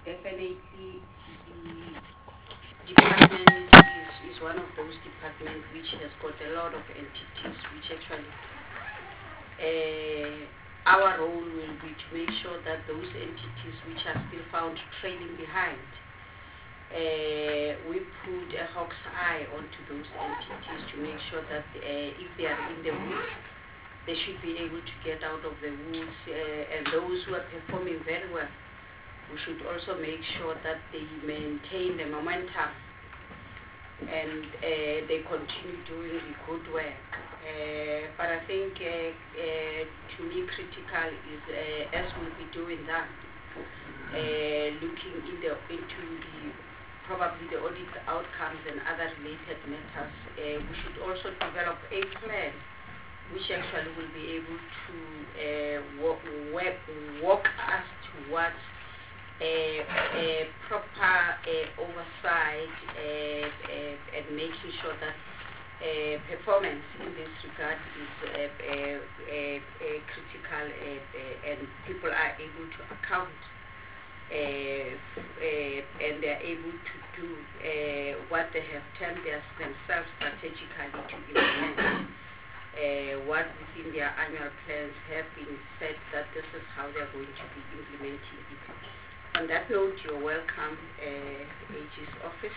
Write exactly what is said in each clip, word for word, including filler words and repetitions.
definitely the department is, is one of those departments which has got a lot of entities which actually uh, our role will be to make sure that those entities which are still found trailing behind, uh, we put a hawk's eye onto those entities to make sure that uh, if they are in the woods, they should be able to get out of the woods, uh, and those who are performing very well, we should also make sure that they maintain the momentum and uh, they continue doing the good work. Uh, but I think uh, uh, to me critical is uh, as we'll be doing that, uh, looking in the, into the probably the audit outcomes and other related matters, uh, we should also develop a plan which actually will be able to uh, walk, walk us towards a, a proper uh, oversight uh, uh, and making sure that uh, performance in this regard is uh, uh, uh, uh, critical uh, uh, and people are able to account uh, uh, and they are able to do uh, what they have termed their, themselves strategically to implement. Uh, what within their annual plans have been said that this is how they're going to be implementing it. On that note, you're welcome, uh, A G's office.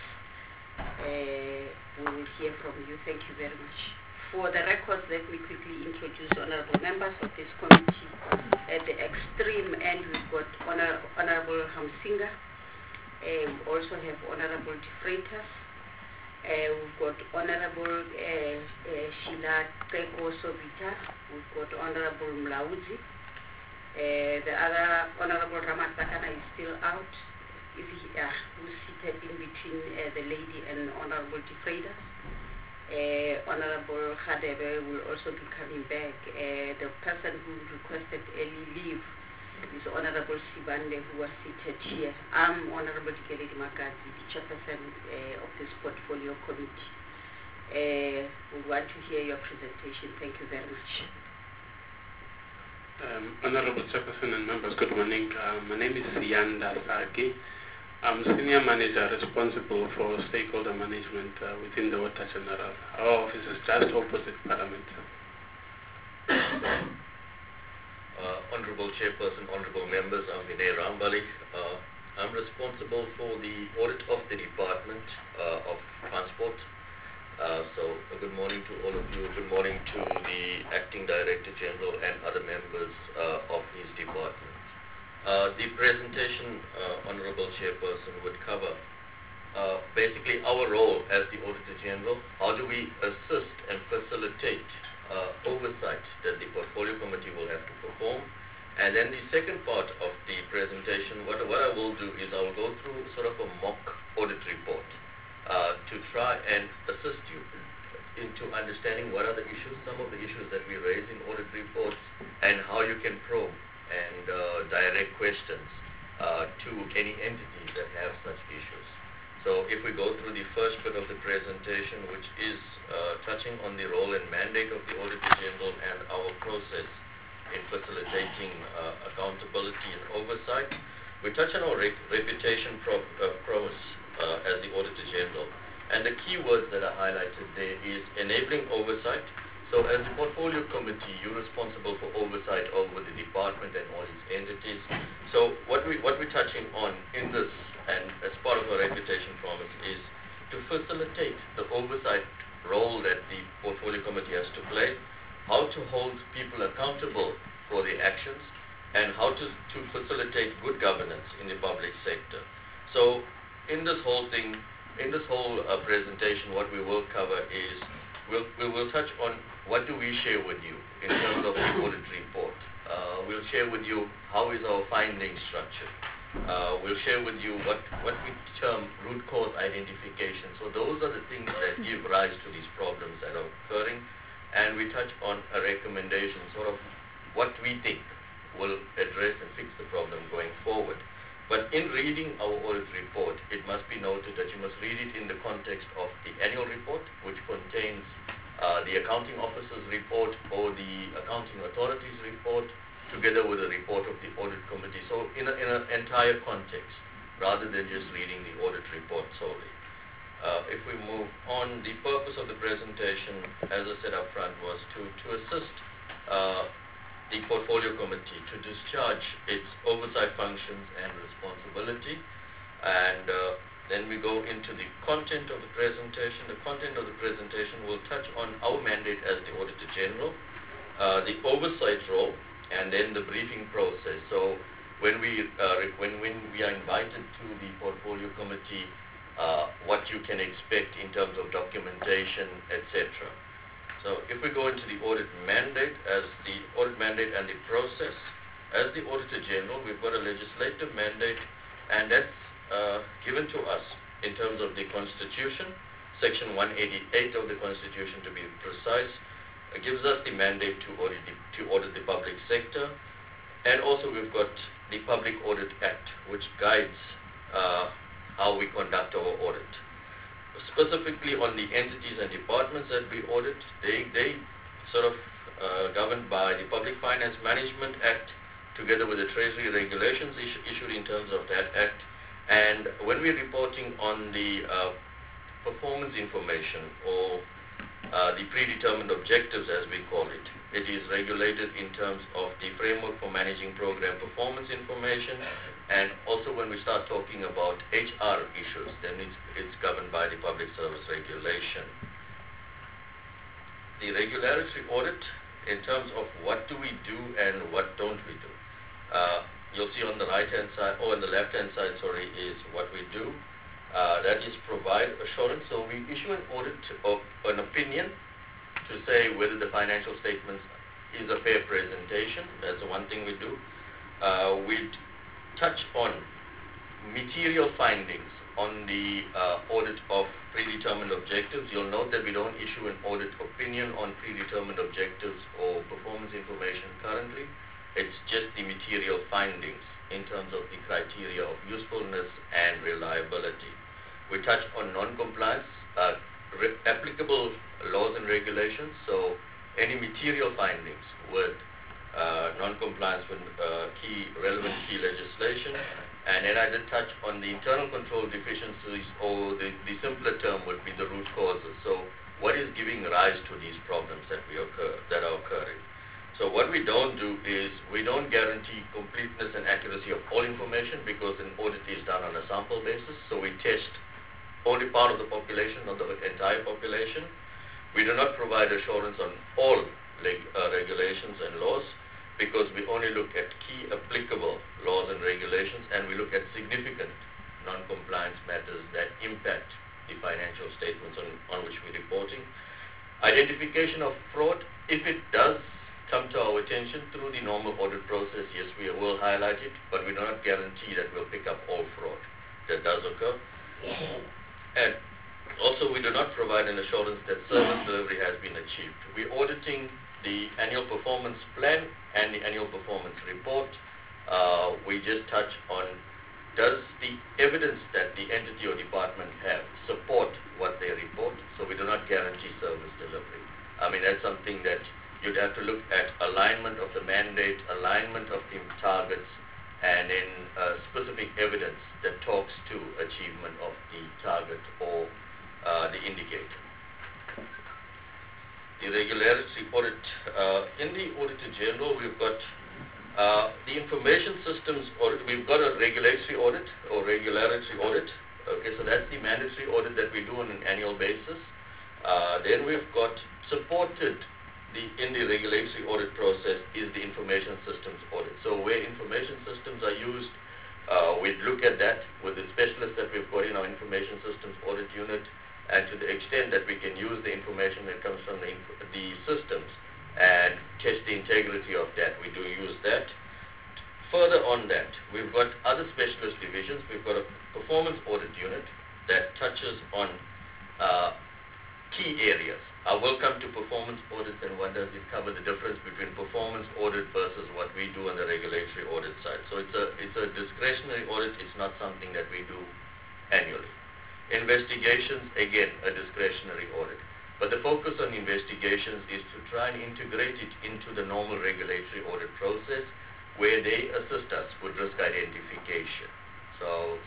Uh, we will hear from you. Thank you very much. For the records, let me quickly introduce honorable members of this committee. At the extreme end, we've got Honor, Honorable Hamsinga. Uh, we also have Honorable De Freitas. Uh, we've got Honorable uh, uh, Sheila Teko Sobita. We've got Honorable Mlauzi. Uh, the other Honorable Ramatakana is still out. Is he, uh, who's seated in between uh, the lady and Honorable De Freitas. Uh, Honorable Khadebe will also be coming back. Uh, the person who requested early leave is Honorable Sibande, who was seated here. I'm Honorable Dikeledi Magazi, the chairperson uh, of this portfolio committee. Uh, we want to hear your presentation. Thank you very much. Um, Honorable Chairperson and members, good morning. Uh, my name is Yanda Saki. I'm Senior Manager responsible for stakeholder management uh, within the Auditor General. Our office is just opposite Parliament. Uh, Honorable Chairperson, Honorable Members, I'm Vinay Rambali. Uh, I'm responsible for the audit of the Department uh, of Transport. Uh, so a good morning to all of you. Good morning to the Acting Director General and other members uh, of his department. Uh, the presentation, uh, Honorable Chairperson, would cover uh, basically our role as the Auditor General. How do we assist and facilitate uh, oversight that the Portfolio Committee will have to perform? And then the second part of the presentation, what, what I will do is I will go through sort of a mock audit report uh, to try and assist you into understanding what are the issues, some of the issues that we raise in audit reports, and how you can probe and uh, direct questions uh, to any entities that have such issues. So if we go through the first bit of the presentation, which is uh, touching on the role and mandate of the Auditor General and our process in facilitating uh, accountability and oversight, we touch on our re reputation pro uh, pros uh, as the Auditor General. And the key words that are highlighted there is enabling oversight. So as the Portfolio Committee, you're responsible for oversight over the department and all its entities. So what, we, what we're touching on in this, and as part of our reputation promise, is to facilitate the oversight role that the Portfolio Committee has to play, how to hold people accountable for their actions, and how to, to facilitate good governance in the public sector. So in this whole thing, in this whole uh, presentation, what we will cover is, we'll, we will touch on what do we share with you in terms of the audit report. Uh, we'll share with you how is our findings structured. Uh, we'll share with you what, what we term root cause identification. So those are the things that give rise to these problems that are occurring. And we touch on a recommendation, sort of what we think will address and fix the problem going forward. But in reading our audit report, it must be noted that you must read it in the context of the annual report, which contains uh, the accounting officer's report or the accounting authority's report, together with the report of the audit committee. So in an in a entire context. rather than just reading the audit report solely. Uh, if we move on, the purpose of the presentation, as I said up front, was to, to assist uh, the portfolio committee to discharge its oversight functions and responsibility. And uh, then we go into the content of the presentation. The content of the presentation will touch on our mandate as the Auditor General, uh, the oversight role, and then the briefing process. So when we, uh, when, when we are invited to the portfolio committee, uh, what you can expect in terms of documentation, et cetera. So if we go into the audit mandate, as the audit mandate and the process, as the Auditor General, we've got a legislative mandate, and that's uh, given to us in terms of the Constitution, Section one eighty-eight of the Constitution to be precise, uh, gives us the mandate to audit the, to audit the public sector, and also we've got the Public Audit Act, which guides uh, how we conduct our audit. Specifically on the entities and departments that we audit, they, they sort of uh, governed by the Public Finance Management Act together with the Treasury regulations issu issued in terms of that Act. And when we're reporting on the uh, performance information or uh, the predetermined objectives as we call it, it is regulated in terms of the framework for managing program performance information. And also when we start talking about H R issues, then it's, it's governed by the Public Service Regulation. The regulatory audit, in terms of what do we do and what don't we do. Uh, you'll see on the right-hand side, or on the left-hand side, sorry, is what we do. Uh, that is provide assurance. So we issue an audit of an opinion to say whether the financial statements is a fair presentation. That's the one thing we do. Uh, we touch on material findings on the uh, audit of predetermined objectives. You'll note that we don't issue an audit opinion on predetermined objectives or performance information currently. It's just the material findings in terms of the criteria of usefulness and reliability. We touch on non-compliance, uh, applicable laws and regulations, so any material findings with uh, non-compliance with uh, key relevant key legislation. And then I did touch on the internal control deficiencies, or the, the simpler term would be the root causes. So what is giving rise to these problems that we occur that are occurring? So what we don't do is we don't guarantee completeness and accuracy of all information, because an audit is done on a sample basis. So we test only part of the population, not the entire population. We do not provide assurance on all leg, uh, regulations and laws, because we only look at key applicable laws and regulations, and we look at significant non-compliance matters that impact the financial statements on, on which we're reporting. Identification of fraud, if it does come to our attention through the normal audit process, yes, we will highlight it, but we do not guarantee that we'll pick up all fraud that does occur. And also, we do not provide an assurance that service delivery has been achieved. We're auditing the annual performance plan and the annual performance report. Uh, we just touch on, does the evidence that the entity or department have support what they report? So we do not guarantee service delivery. I mean, that's something that you'd have to look at alignment of the mandate, alignment of the targets, and then uh, specific evidence that talks to achievement of the target or uh, the indicator. The regularity audit, uh, in the Auditor General, we've got uh, the information systems audit. We've got a regulatory audit or regularity audit. Okay, so that's the mandatory audit that we do on an annual basis. Uh, then we've got supported The, in the regulatory audit process is the information systems audit. So where information systems are used, uh, we look at that with the specialists that we've got in our information systems audit unit, and to the extent that we can use the information that comes from the, the systems and test the integrity of that, we do use that. Further on that, we've got other specialist divisions. We've got a performance audit unit that touches on uh, key areas. I will come to performance audits and what does it cover, the difference between performance audit versus what we do on the regulatory audit side. So it's a, it's a discretionary audit, it's not something that we do annually. Investigations, again, a discretionary audit. But the focus on investigations is to try and integrate it into the normal regulatory audit process, where they assist us with risk identification. So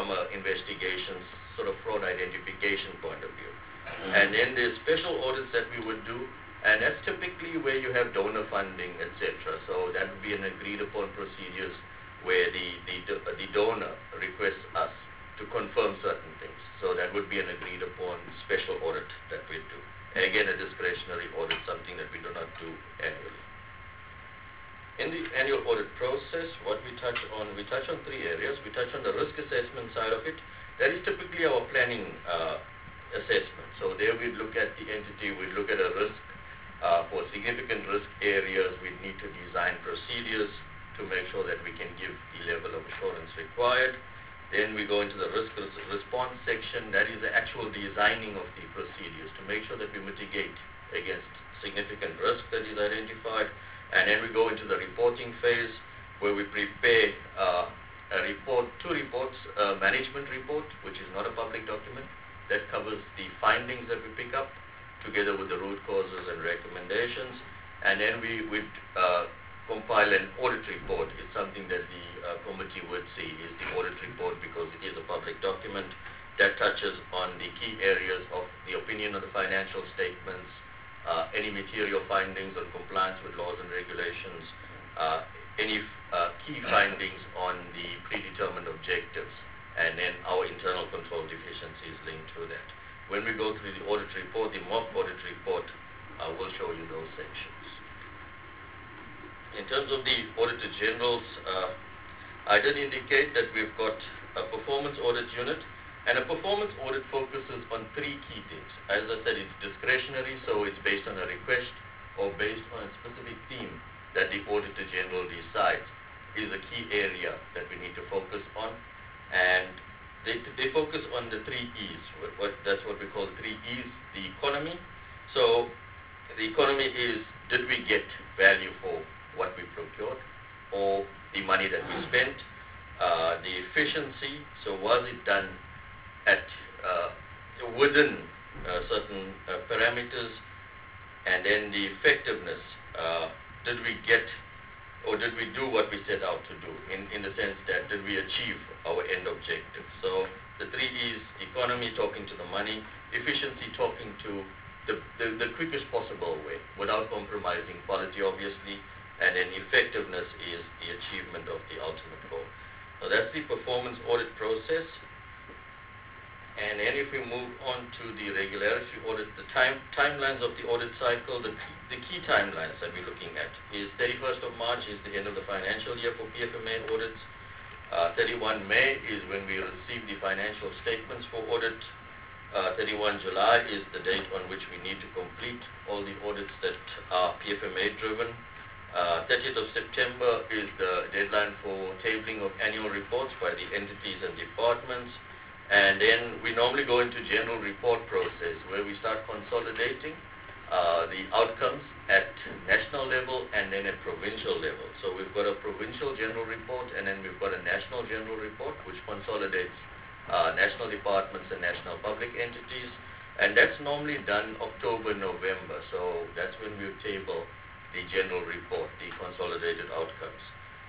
from an investigations sort of fraud identification point of view. Mm-hmm. And then there's special audits that we would do, and that's typically where you have donor funding, et cetera. So that would be an agreed upon procedures where the, the, the donor requests us to confirm certain things. So that would be an agreed upon special audit that we do. And again, a discretionary audit, something that we do not do annually. In the annual audit process, what we touch on, we touch on three areas. We touch on the risk assessment side of it. That is typically our planning uh, assessment. So there we'd look at the entity, we'd look at a risk. Uh, for significant risk areas, we need to design procedures to make sure that we can give the level of assurance required. Then we go into the risk response section. That is the actual designing of the procedures to make sure that we mitigate against significant risk that is identified. And then we go into the reporting phase where we prepare uh, a report, two reports, a management report, which is not a public document, that covers the findings that we pick up, together with the root causes and recommendations, and then we would uh, compile an audit report. It's something that the uh, committee would see is the audit report because it is a public document that touches on the key areas of the opinion of the financial statements, uh, any material findings on compliance with laws and regulations, uh, any uh, key findings on the predetermined objectives, and then our internal control deficiencies linked to that. When we go through the audit report, the mock audit report, uh, will show you those sections. In terms of the Auditor General's, uh, I did indicate that we've got a performance audit unit, and a performance audit focuses on three key things. As I said, it's discretionary, so it's based on a request or based on a specific theme that the Auditor General decides is a key area that we need to focus on. And They, they focus on the three E's. What, what, that's what we call three E's, the economy. So the economy is, did we get value for what we procured or the money that we spent? Uh, the efficiency, so was it done at uh, within uh, certain uh, parameters? And then the effectiveness, uh, did we get or did we do what we set out to do, in, in the sense that did we achieve our end objective? So the three E's, economy, talking to the money, efficiency, talking to the, the, the quickest possible way without compromising quality, obviously, and then effectiveness is the achievement of the ultimate goal. So that's the performance audit process. And then if we move on to the regularity audit, the time timelines of the audit cycle, the, the key timelines that we're looking at is thirty-first of March is the end of the financial year for P F M A audits. Uh, thirty-first of May is when we receive the financial statements for audit. Uh, thirty-first of July is the date on which we need to complete all the audits that are P F M A driven. Uh, thirtieth of September is the deadline for tabling of annual reports by the entities and departments. And then we normally go into general report process where we start consolidating uh, the outcomes at national level and then at provincial level. So we've got a provincial general report and then we've got a national general report which consolidates uh, national departments and national public entities. And that's normally done October, November. So that's when we table the general report, the consolidated outcomes.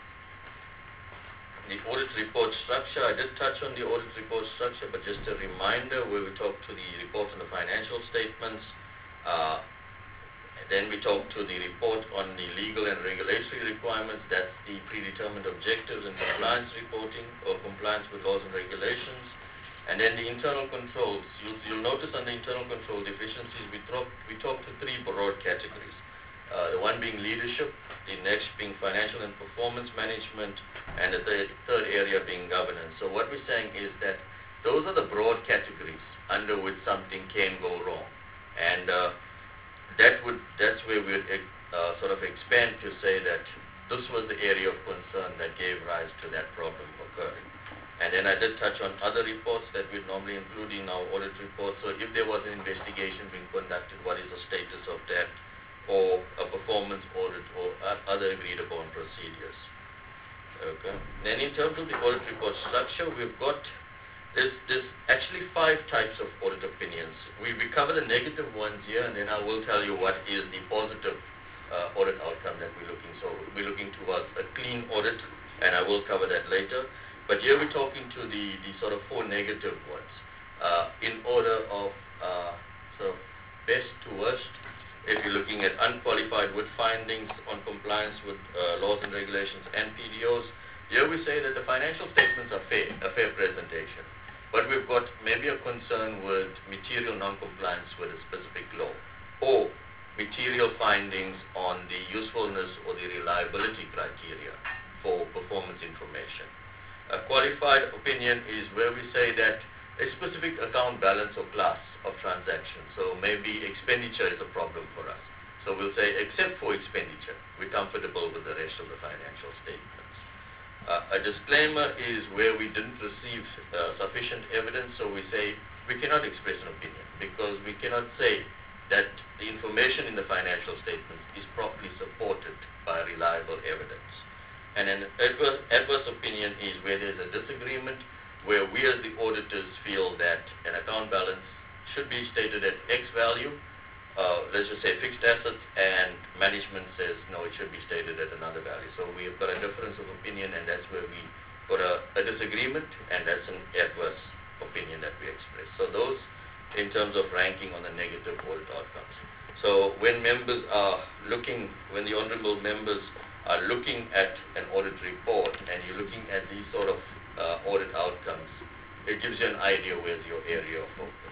The audit report structure, I did touch on the audit report structure, but just a reminder where we talk to the report on the financial statements, uh, then we talk to the report on the legal and regulatory requirements, that's the predetermined objectives and compliance reporting or compliance with laws and regulations, and then the internal controls. You'll, you'll notice on the internal control deficiencies, we talk, we talk to three broad categories. Uh, the one being leadership, the next being financial and performance management, and the third, third area being governance. So what we're saying is that those are the broad categories under which something can go wrong. And uh, that would that's where we would uh, sort of expand to say that this was the area of concern that gave rise to that problem occurring. And then I did touch on other reports that we'd normally include in our audit report. So if there was an investigation being conducted, what is the status of that? Or a performance audit or other agreed upon procedures. Okay. Then in terms of the audit report structure, we've got there's, there's actually five types of audit opinions. We, we cover the negative ones here, and then I will tell you what is the positive uh, audit outcome that we're looking. So we're looking towards a clean audit, and I will cover that later. But here we're talking to the, the sort of four negative ones. Uh, in order of uh, sort of best to worst, if you're looking at unqualified with findings on compliance with uh, laws and regulations and P D Os, here we say that the financial statements are fair, a fair presentation. But we've got maybe a concern with material non-compliance with a specific law, or material findings on the usefulness or the reliability criteria for performance information. A qualified opinion is where we say that a specific account balance or class of transactions, so maybe expenditure is a problem for us. So we'll say, except for expenditure, we're comfortable with the rest of the financial statements. Uh, a disclaimer is where we didn't receive uh, sufficient evidence, so we say we cannot express an opinion because we cannot say that the information in the financial statements is properly supported by reliable evidence. And an adverse, adverse opinion is where there's a disagreement, where we as the auditors feel that an account balance should be stated at X value, uh, let's just say fixed assets, and management says no, it should be stated at another value. So we've got a difference of opinion, and that's where we got a, a disagreement, and that's an adverse opinion that we express. So those in terms of ranking on the negative audit outcomes. So when members are looking, when the honorable members are looking at an audit report and you're looking at these sort of uh, audit outcomes, it gives you an idea where's your area of focus.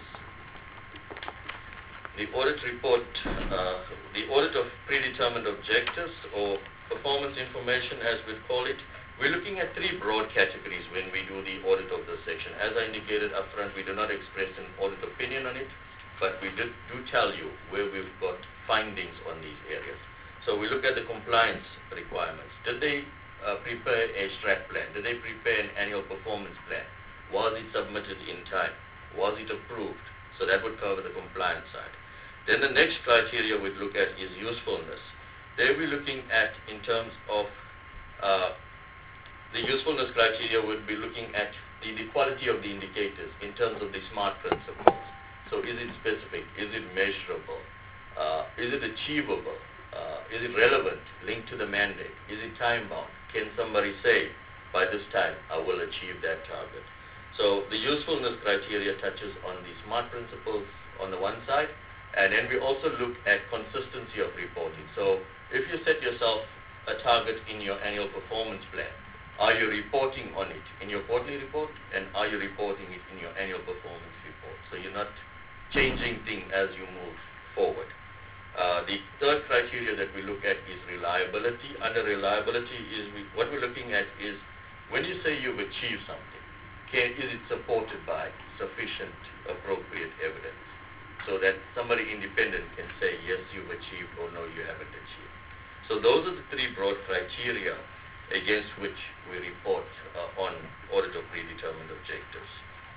The audit report, uh, the audit of predetermined objectives or performance information as we call it, we're looking at three broad categories when we do the audit of this section. As I indicated up front, we do not express an audit opinion on it, but we did, do tell you where we've got findings on these areas. So we look at the compliance requirements. Did they uh, prepare a strat plan? Did they prepare an annual performance plan? Was it submitted in time? Was it approved? So that would cover the compliance side. Then the next criteria we'd look at is usefulness. There we're looking at, in terms of uh, the usefulness criteria, would be looking at the, the quality of the indicators in terms of the SMART principles. So is it specific? Is it measurable? Uh, is it achievable? Uh, is it relevant, linked to the mandate? Is it time-bound? Can somebody say, by this time, I will achieve that target? So the usefulness criteria touches on the SMART principles on the one side, and then we also look at consistency of reporting. So if you set yourself a target in your annual performance plan, are you reporting on it in your quarterly report, and are you reporting it in your annual performance report? So you're not changing things as you move forward. Uh, the third criteria that we look at is reliability. Under reliability, is we, what we're looking at is when you say you've achieved something, can, is it supported by sufficient appropriate evidence so that somebody independent can say yes, you've achieved, or no, you haven't achieved. So those are the three broad criteria against which we report uh, on audit of predetermined objectives.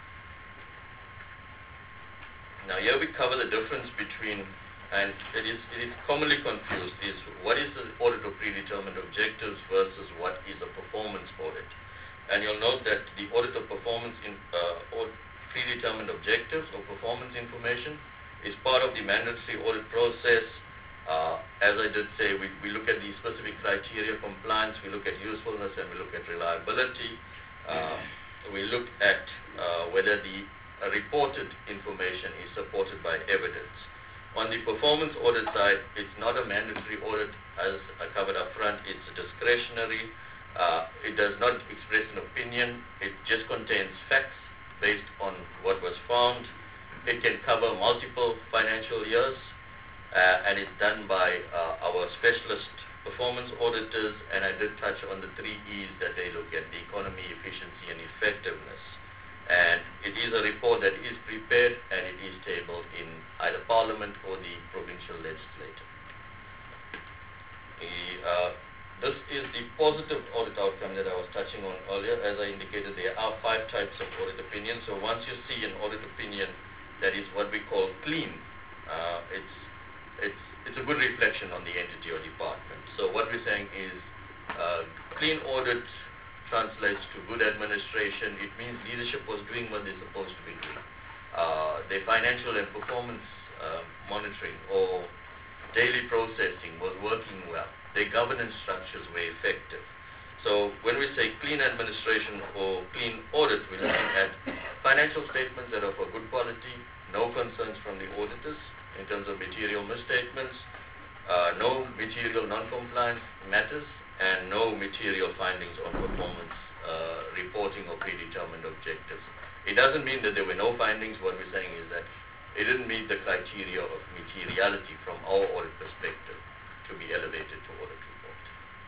Now here we cover the difference between, and it is, it is commonly confused, is what is the audit of predetermined objectives versus what is a performance audit. And you'll note that the audit of performance in uh, or predetermined objectives or performance information is part of the mandatory audit process. Uh, as I did say, we, we look at the specific criteria compliance, we look at usefulness, and we look at reliability. Uh, we look at uh, whether the uh, reported information is supported by evidence. On the performance audit side, it's not a mandatory audit, as I covered up front. It's discretionary. Uh, it does not express an opinion. It just contains facts based on what was found. It can cover multiple financial years, uh, and it's done by uh, our specialist performance auditors, and I did touch on the three E's that they look at: the economy, efficiency, and effectiveness. And it is a report that is prepared and it is tabled in either Parliament or the provincial legislature. The, uh, this is the positive audit outcome that I was touching on earlier. As I indicated, there are five types of audit opinions. So once you see an audit opinion that is what we call clean, uh, it's, it's, it's a good reflection on the entity or department. So what we're saying is uh, clean audit translates to good administration. It means leadership was doing what they're supposed to be doing. Uh, their financial and performance uh, monitoring or daily processing was working well. Their governance structures were effective. So when we say clean administration or clean audit, we're looking at financial statements that are for good quality, no concerns from the auditors in terms of material misstatements, uh, no material non-compliance matters, and no material findings on performance uh, reporting or predetermined objectives. It doesn't mean that there were no findings. What we're saying is that it didn't meet the criteria of materiality from our audit perspective to be elevated to audit report.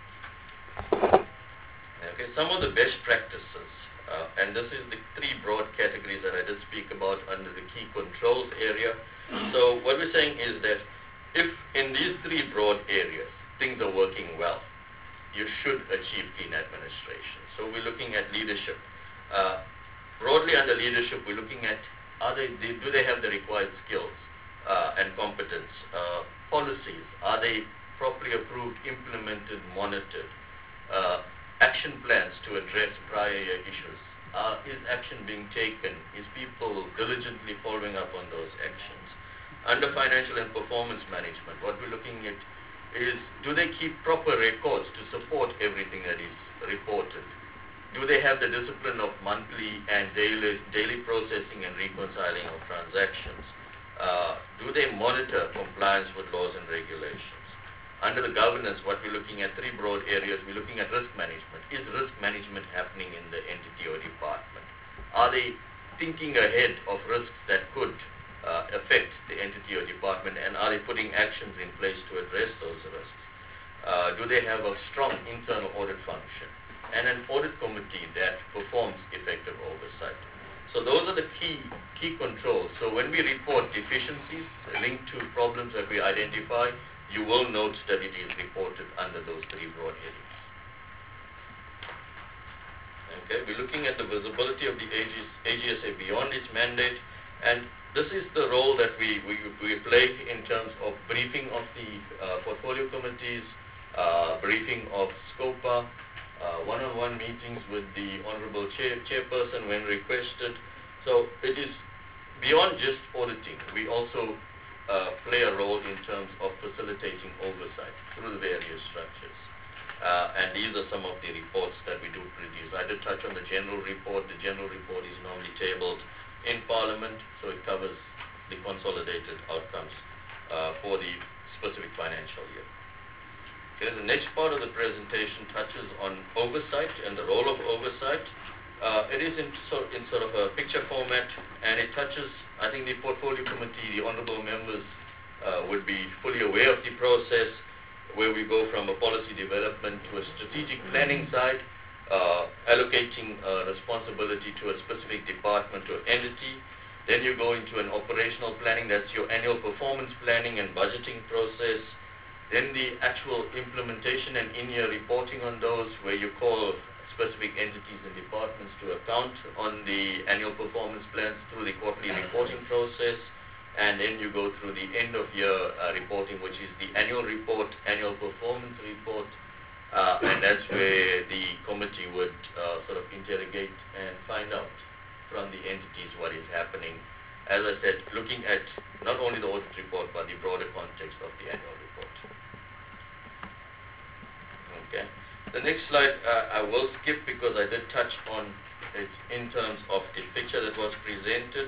Okay, some of the best practices, uh, and this is the three broad categories that I did speak about under the key controls area. So what we're saying is that if in these three broad areas things are working well, you should achieve clean administration. So we're looking at leadership. Uh, broadly under leadership, we're looking at are they, they do they have the required skills uh, and competence? Uh, policies, are they properly approved, implemented, monitored? Uh, action plans to address prior year issues. Uh, is action being taken? Is people diligently following up on those actions? Under financial and performance management, what we're looking at is, do they keep proper records to support everything that is reported? Do they have the discipline of monthly and daily, daily processing and reconciling of transactions? Uh, do they monitor compliance with laws and regulations? Under the governance, what we're looking at, three broad areas, we're looking at risk management. Is risk management happening in the entity or department? Are they thinking ahead of risks that could uh, affect the entity or department, and are they putting actions in place to address those risks? Uh, do they have a strong internal audit function and an audit committee that performs effective oversight? So those are the key key controls. So when we report deficiencies linked to problems that we identify, you will note that it is reported under those three broad areas. Okay, we're looking at the visibility of the A G S A beyond its mandate, and this is the role that we, we, we play in terms of briefing of the uh, portfolio committees, uh, briefing of SCOPA, uh, one-on-one meetings with the Honorable Chair, Chairperson when requested. So it is beyond just auditing. We also Uh, play a role in terms of facilitating oversight through the various structures. Uh, and these are some of the reports that we do produce. I did touch on the general report. The general report is normally tabled in Parliament, so it covers the consolidated outcomes uh, for the specific financial year. Okay, the next part of the presentation touches on oversight and the role of oversight. Uh, it is in, so, in sort of a picture format, and it touches, I think the portfolio committee, the honorable members uh, would be fully aware of the process where we go from a policy development to a strategic planning side, uh, allocating uh, responsibility to a specific department or entity. Then you go into an operational planning, that's your annual performance planning and budgeting process. Then the actual implementation and in-year reporting on those, where you call specific entities and departments to account on the annual performance plans through the quarterly reporting process, and then you go through the end of year uh, reporting, which is the annual report, annual performance report, uh, and that's where the committee would uh, sort of interrogate and find out from the entities what is happening. As I said, looking at not only the audit report but the broader context of the annual report. Okay. The next slide uh, I will skip because I did touch on it in terms of the picture that was presented.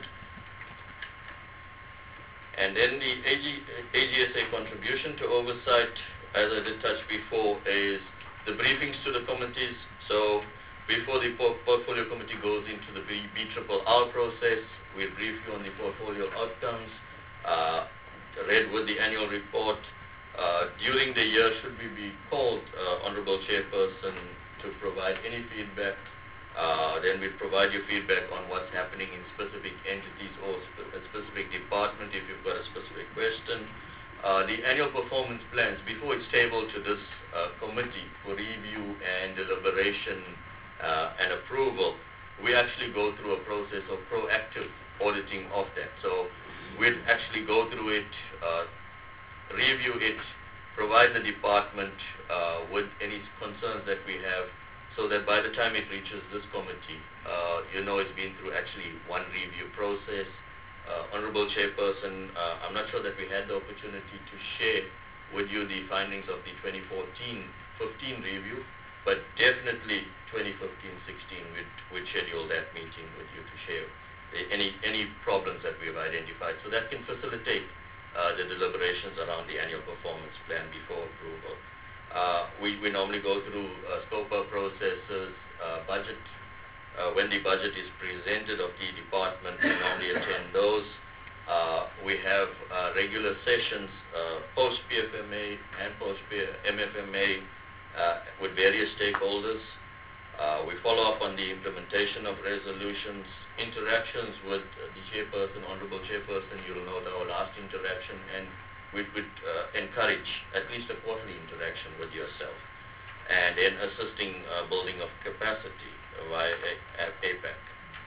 And then the A G S A contribution to oversight, as I did touch before, is the briefings to the committees. So before the portfolio committee goes into the B R R R process, we'll brief you on the portfolio outcomes, uh, read with the annual report. Uh, during the year, should we be called, uh, Honorable Chairperson, to provide any feedback, uh, then we provide you feedback on what's happening in specific entities or sp a specific department if you've got a specific question. Uh, the annual performance plans, before it's tabled to this uh, committee for review and deliberation uh, and approval, we actually go through a process of proactive auditing of that. So we'd actually go through it, uh, review it, provide the department uh, with any concerns that we have, so that by the time it reaches this committee, uh, you know it's been through actually one review process. Uh, Honorable Chairperson, uh, I'm not sure that we had the opportunity to share with you the findings of the twenty fourteen fifteen review. but definitely twenty fifteen sixteen, we'd, we'd schedule that meeting with you to share any, any problems that we've identified. So that can facilitate uh, the deliberations around the annual performance plan before approval. Uh, we, we normally go through uh, scope-up processes, uh, budget. Uh, when the budget is presented of the department, we normally attend those. Uh, we have uh, regular sessions uh, post-P F M A and post-M F M A uh, with various stakeholders. Uh, we follow up on the implementation of resolutions, interactions with uh, the chairperson, honorable chairperson. You'll note our last interaction, and we would uh, encourage at least a quarterly interaction with yourself, and in assisting uh, building of capacity via A P E C.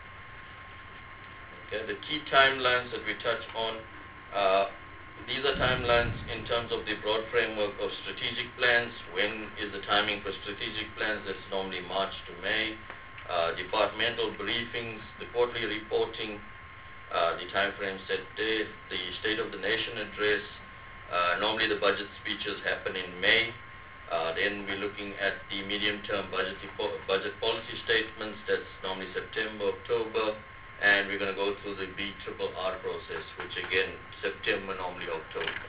Okay, the key timelines that we touch on, uh, these are timelines in terms of the broad framework of strategic plans. When is the timing for strategic plans? That's normally March to May. Uh, departmental briefings, the quarterly reporting, uh, the time frame set there, the State of the Nation address. Uh, normally the budget speeches happen in May. Uh, then we're looking at the medium-term budget, budget policy statements. That's normally September, October. And we're going to go through the B R R R process, which again, September, normally October.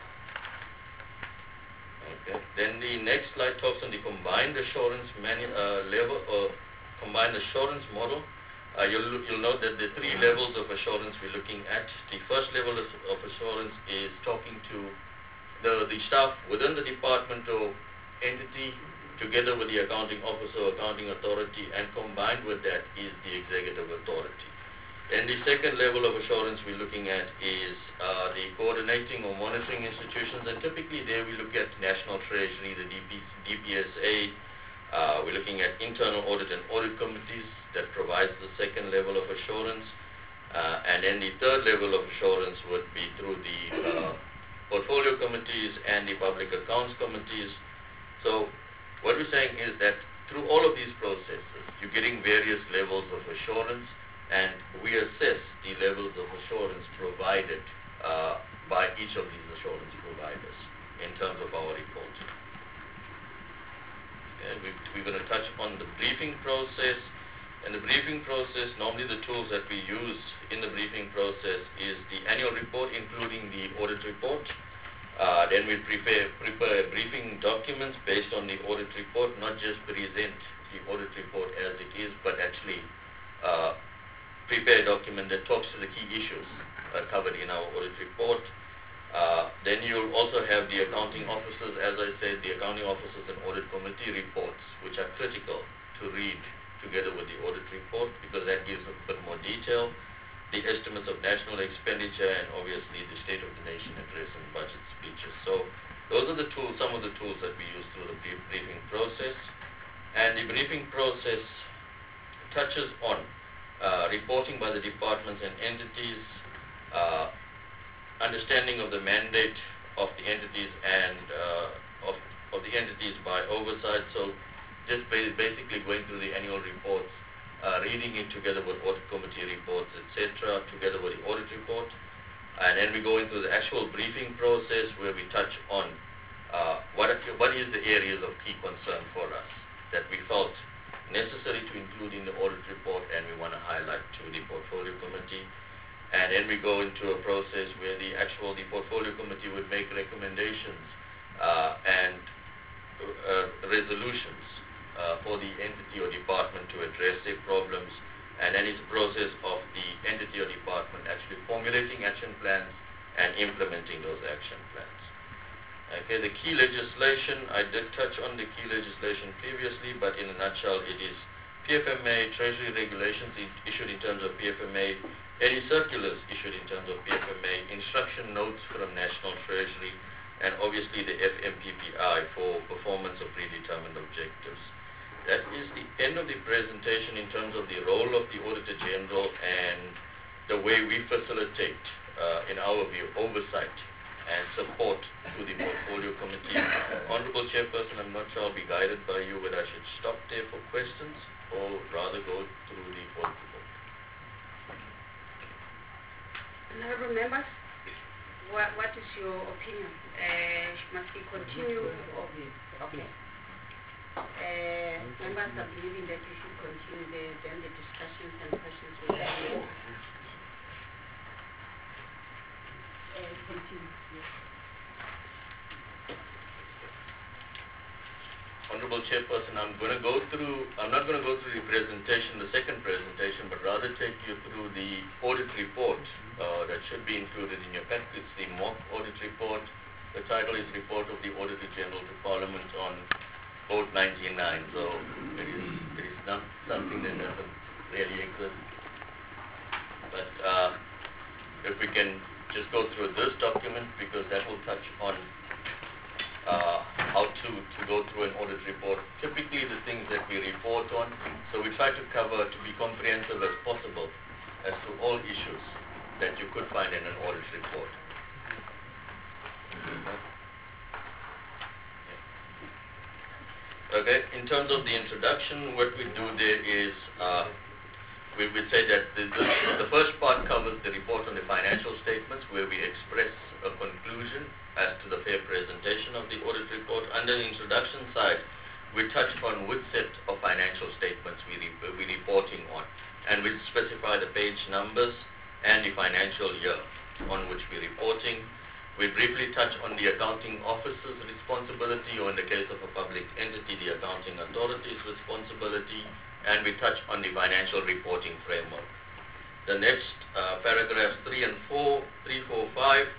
Okay. Then the next slide talks on the combined assurance manu uh, level, or combined assurance model. Uh, you'll, you'll note that the three levels of assurance we're looking at. The first level of, of assurance is talking to the, the staff within the department or entity, together with the accounting officer, accounting authority, and combined with that is the executive authority. And the second level of assurance we're looking at is uh, the coordinating or monitoring institutions, and typically there we look at National Treasury, the D P S A. Uh, we're looking at internal audit and audit committees that provides the second level of assurance. Uh, and then the third level of assurance would be through the uh, portfolio committees and the public accounts committees. So what we're saying is that through all of these processes, you're getting various levels of assurance, and we assess the levels of assurance provided uh, by each of these assurance providers in terms of our reporting. Okay, we, we're going to touch on the briefing process. And the briefing process, normally the tools that we use in the briefing process is the annual report, including the audit report. Uh, then we prepare, prepare briefing documents based on the audit report, not just present the audit report as it is, but actually uh, prepare a document that talks to the key issues uh, covered in our audit report. Uh, then you'll also have the accounting officers, as I said, the accounting officers and audit committee reports, which are critical to read together with the audit report, because that gives a bit more detail. The estimates of national expenditure, and obviously the State of the Nation address and budget speeches. So those are the tools, some of the tools that we use through the briefing process. And the briefing process touches on Uh, reporting by the departments and entities, uh, understanding of the mandate of the entities and uh, of, of the entities by oversight. So just basically going through the annual reports, uh, reading it together with audit committee reports, et cetera, together with the audit report. And then we go into the actual briefing process where we touch on uh, what, are, what is the areas of key concern for us that we felt necessary to include in the audit report, and we want to highlight to the portfolio committee. And then we go into a process where the actual the portfolio committee would make recommendations uh, and uh, resolutions uh, for the entity or department to address their problems. And then it's a process of the entity or department actually formulating action plans and implementing those action plans. Okay, the key legislation, I did touch on the key legislation previously, but in a nutshell it is P F M A, Treasury regulations issued in terms of P F M A, any circulars issued in terms of P F M A, instruction notes from National Treasury, and obviously the F M P P I for performance of predetermined objectives. That is the end of the presentation in terms of the role of the Auditor General and the way we facilitate, uh, in our view, oversight and support to the portfolio committee. Honorable Chairperson, I'm not sure I'll be guided by you whether I should stop there for questions or rather go through the audit report. Honorable members, what, what is your opinion? Uh, must we continue? Or, okay. Uh, members are believing that we should continue the, then the discussions and questions will begin. Uh, continue, yes. Honorable Chairperson, I'm going to go through, I'm not going to go through the presentation, the second presentation, but rather take you through the audit report uh, that should be included in your pack. It's the mock audit report. The title is Report of the Auditor General to Parliament on Vote ninety-nine. So it is, it is not something that doesn't really exist. But uh, if we can just go through this document, because that will touch on Uh, how to, to go through an audit report, typically the things that we report on. So we try to cover, to be comprehensive as possible as to all issues that you could find in an audit report. Okay, in terms of the introduction, what we do there is uh, we would say that the, the, the first part covers the report on the financial statements, where we express a conclusion as to the fair presentation of the audit report. Under the introduction side, we touch on which set of financial statements we re we're reporting on, and we specify the page numbers and the financial year on which we're reporting. We briefly touch on the accounting officer's responsibility, or in the case of a public entity, the accounting authority's responsibility, and we touch on the financial reporting framework. The next uh, paragraphs three and four, three, four, five,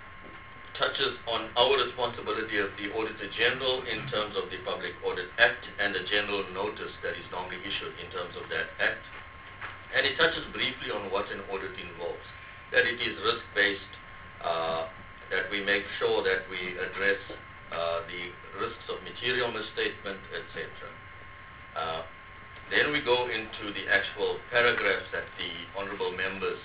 touches on our responsibility of the Auditor General in terms of the Public Audit Act and the general notice that is normally issued in terms of that Act. And it touches briefly on what an audit involves, that it is risk-based, uh, that we make sure that we address uh, the risks of material misstatement, et cetera. Uh, then we go into the actual paragraphs that the honorable members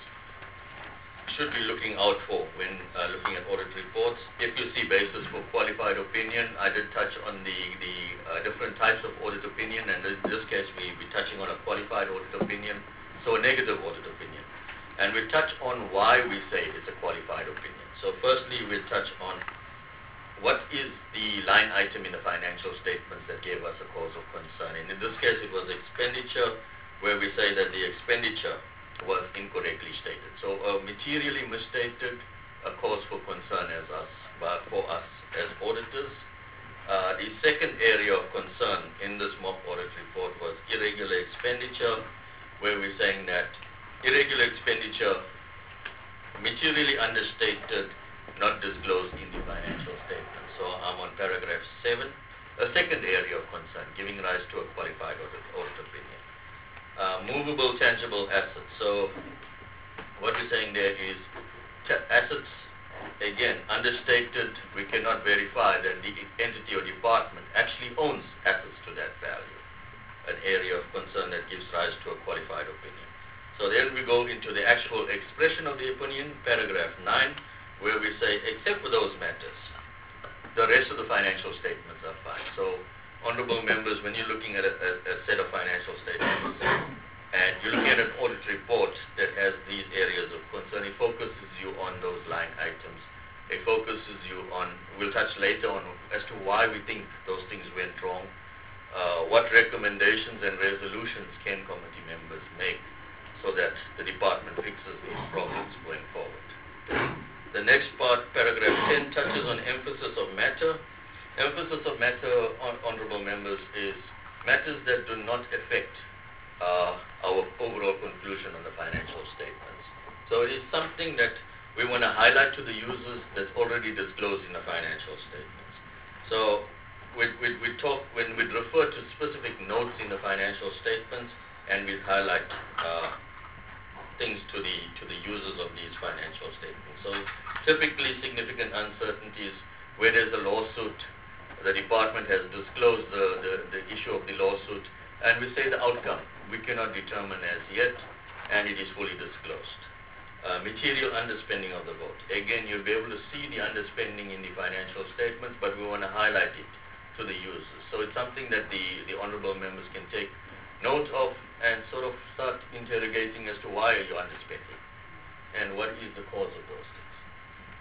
should be looking out for when uh, looking at audit reports. If you see basis for qualified opinion, I did touch on the, the uh, different types of audit opinion, and in this case we will be touching on a qualified audit opinion, so a negative audit opinion. And we touch on why we say it's a qualified opinion. So firstly, we'll touch on what is the line item in the financial statements that gave us a cause of concern. And in this case it was expenditure, where we say that the expenditure was incorrectly stated. So uh, materially misstated, a cause for concern as us, but for us as auditors. Uh, the second area of concern in this mock audit report was irregular expenditure, where we're saying that irregular expenditure materially understated, not disclosed in the financial statement. So I'm on paragraph seven. A second area of concern, giving rise to a qualified audit, audit opinion. Uh, movable tangible assets. So what we're saying there is assets, again, understated. We cannot verify that the entity or department actually owns assets to that value. An area of concern that gives rise to a qualified opinion. So then we go into the actual expression of the opinion, paragraph nine, where we say, except for those matters, the rest of the financial statements are fine. So honorable members, when you're looking at a, a, a set of financial statements and you're looking at an audit report that has these areas of concern, it focuses you on those line items. It focuses you on, we'll touch later on as to why we think those things went wrong, uh, what recommendations and resolutions can committee members make so that the department fixes these problems going forward. The next part, paragraph ten, touches on emphasis of matter. Emphasis of matter, on honorable members, is matters that do not affect uh, our overall conclusion on the financial statements. So it is something that we want to highlight to the users that's already disclosed in the financial statements. So we we we talk, when we refer to specific notes in the financial statements, and we highlight uh, things to the to the users of these financial statements. So typically significant uncertainties, where there's a lawsuit, the department has disclosed the, the, the issue of the lawsuit, and we say the outcome we cannot determine as yet, and it is fully disclosed. Uh, material underspending of the vote. Again, you'll be able to see the underspending in the financial statements, but we want to highlight it to the users. So it's something that the, the honorable members can take note of and sort of start interrogating as to why are you underspending and what is the cause of those things.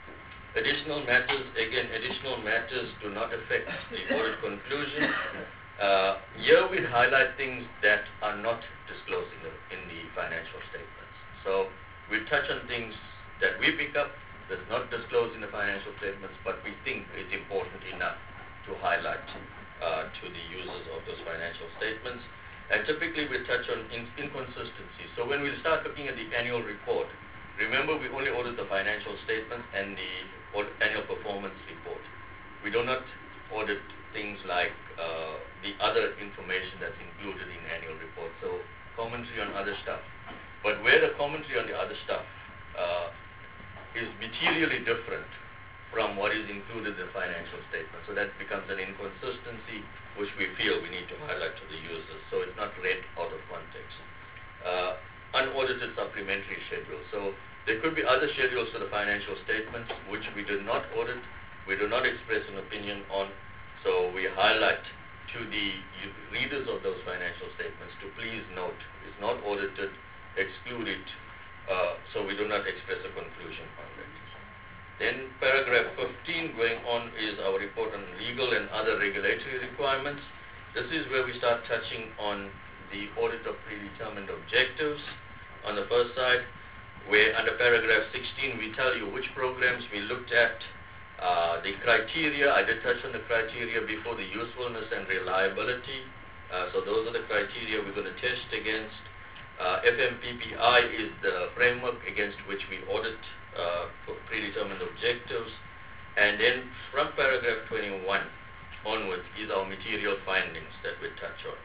Additional matters, again, additional matters do not affect the audit conclusion. Uh, here we highlight things that are not disclosed in the, in the financial statements. So we touch on things that we pick up that's not disclosed in the financial statements, but we think it's important enough to highlight uh, to the users of those financial statements. And typically we touch on in inconsistency. So when we start looking at the annual report, remember we only audit the financial statements and the annual performance report. We do not audit things like uh, the other information that's included in annual report, so commentary on other stuff. But where the commentary on the other stuff uh, is materially different from what is included in the financial statement, so that becomes an inconsistency which we feel we need to highlight to the users, so it's not read out of context. Uh, unaudited supplementary schedules. So there could be other schedules to the financial statements which we do not audit, we do not express an opinion on, so we highlight to the readers of those financial statements to please note it's not audited, exclude it, uh, so we do not express a conclusion on it. Then paragraph fifteen going on is our report on legal and other regulatory requirements. This is where we start touching on the audit of predetermined objectives on the first side, where under paragraph sixteen we tell you which programs we looked at, uh, the criteria. I did touch on the criteria before, the usefulness and reliability. Uh, so those are the criteria we're going to test against. Uh, F M P P I is the framework against which we audit uh, for predetermined objectives. And then from paragraph twenty-one onwards is our material findings that we touch on.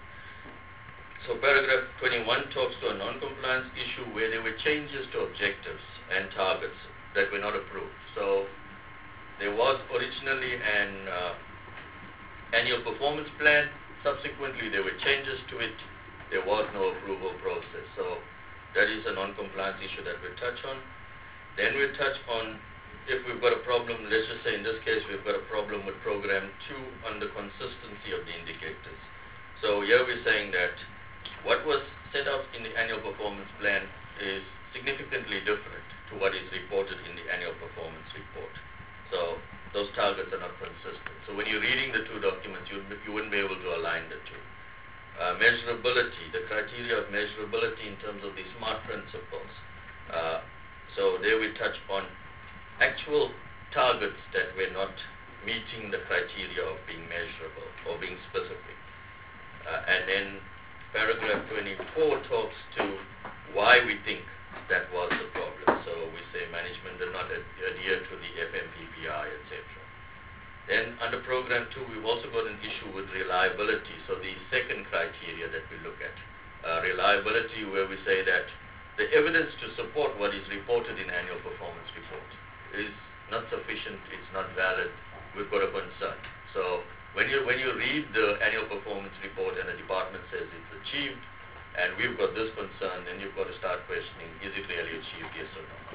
So paragraph twenty-one talks to a non-compliance issue where there were changes to objectives and targets that were not approved. So there was originally an uh, annual performance plan. Subsequently, there were changes to it. There was no approval process. So that is a non-compliance issue that we touch on. Then we touch on if we've got a problem, let's just say in this case we've got a problem with program two on the consistency of the indicators. So here we're saying that what was set out in the annual performance plan is significantly different to what is reported in the annual performance report. So those targets are not consistent. So when you're reading the two documents, you, you wouldn't be able to align the two. Uh, measurability, the criteria of measurability in terms of the SMART principles. Uh, so there we touch on actual targets that were not meeting the criteria of being measurable or being specific. Uh, and then paragraph twenty-four talks to why we think that was the problem. So we say management did not ad adhere to the F M P P I, et cetera. Then under program two, we've also got an issue with reliability. So the second criteria that we look at, uh, reliability, where we say that the evidence to support what is reported in annual performance report is not sufficient, it's not valid, we've got a concern. So when you, when you read the annual performance report and the department says it's achieved, and we've got this concern, then you've got to start questioning, is it really achieved, yes or no?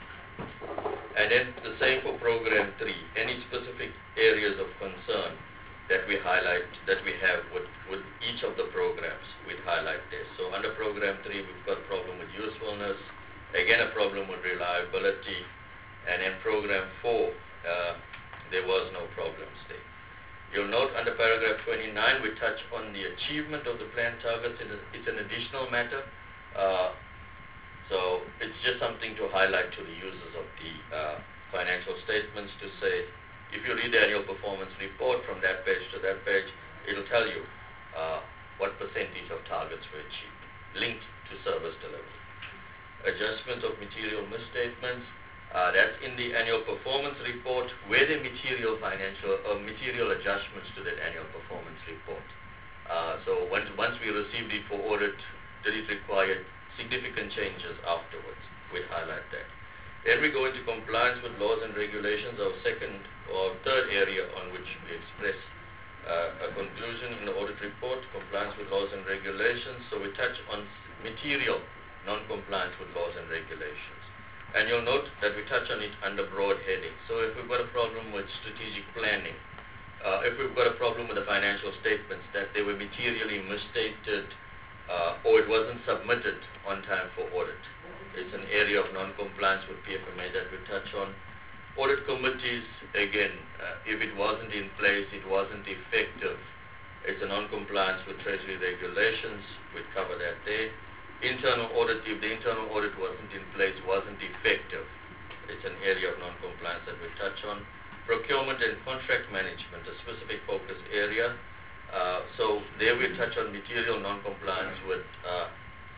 And then the same for program three, any specific areas of concern that we highlight, that we have with, with each of the programs, we'd highlight this. So under program three, we've got a problem with usefulness, again a problem with reliability, and in program four, uh, there was no problems there. You'll note under paragraph twenty-nine, we touch on the achievement of the plan targets. It's an additional matter. Uh, so it's just something to highlight to the users of the uh, financial statements to say, if you read the annual performance report from that page to that page, it'll tell you uh, what percentage of targets were achieved, linked to service delivery. Adjustment of material misstatements, uh, that's in the annual performance report, where the material financial uh, material adjustments to that annual performance report. Uh, so once, once we received it for audit, did it require significant changes afterwards? We'd highlight that. Then we go into compliance with laws and regulations, our second or third area on which we express uh, a conclusion in the audit report, compliance with laws and regulations. So we touch on material non-compliance with laws and regulations. And you'll note that we touch on it under broad headings. So if we've got a problem with strategic planning, uh, if we've got a problem with the financial statements, that they were materially misstated uh, or it wasn't submitted on time for audit, it's an area of non-compliance with P F M A that we touch on. Audit committees, again, uh, if it wasn't in place, it wasn't effective, It's a non-compliance with Treasury regulations. We'd cover that there. Internal audit, if the internal audit wasn't in place, wasn't effective, it's an area of non-compliance that we touch on. Procurement and contract management, a specific focus area. Uh, so there we touch on material non-compliance with uh,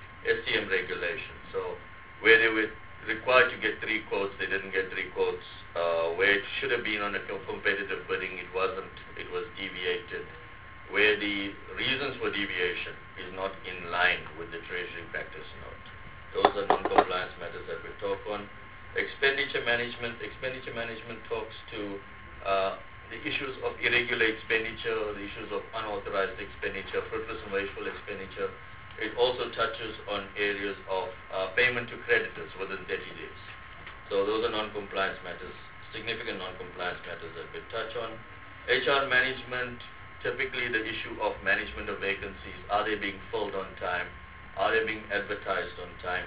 S T M regulations. So where they were required to get three quotes, they didn't get three quotes. Uh, where it should have been on a competitive bidding, it wasn't, it was deviated. Where the reasons for deviation is not in line with the Treasury practice note. Those are non-compliance matters that we talk on. Expenditure management, expenditure management talks to uh, the issues of irregular expenditure, the issues of unauthorized expenditure, frivolous and wasteful expenditure. It also touches on areas of uh, payment to creditors within thirty days. So those are non-compliance matters, significant non-compliance matters that we touch on. H R management, typically the issue of management of vacancies. Are they being filled on time? Are they being advertised on time?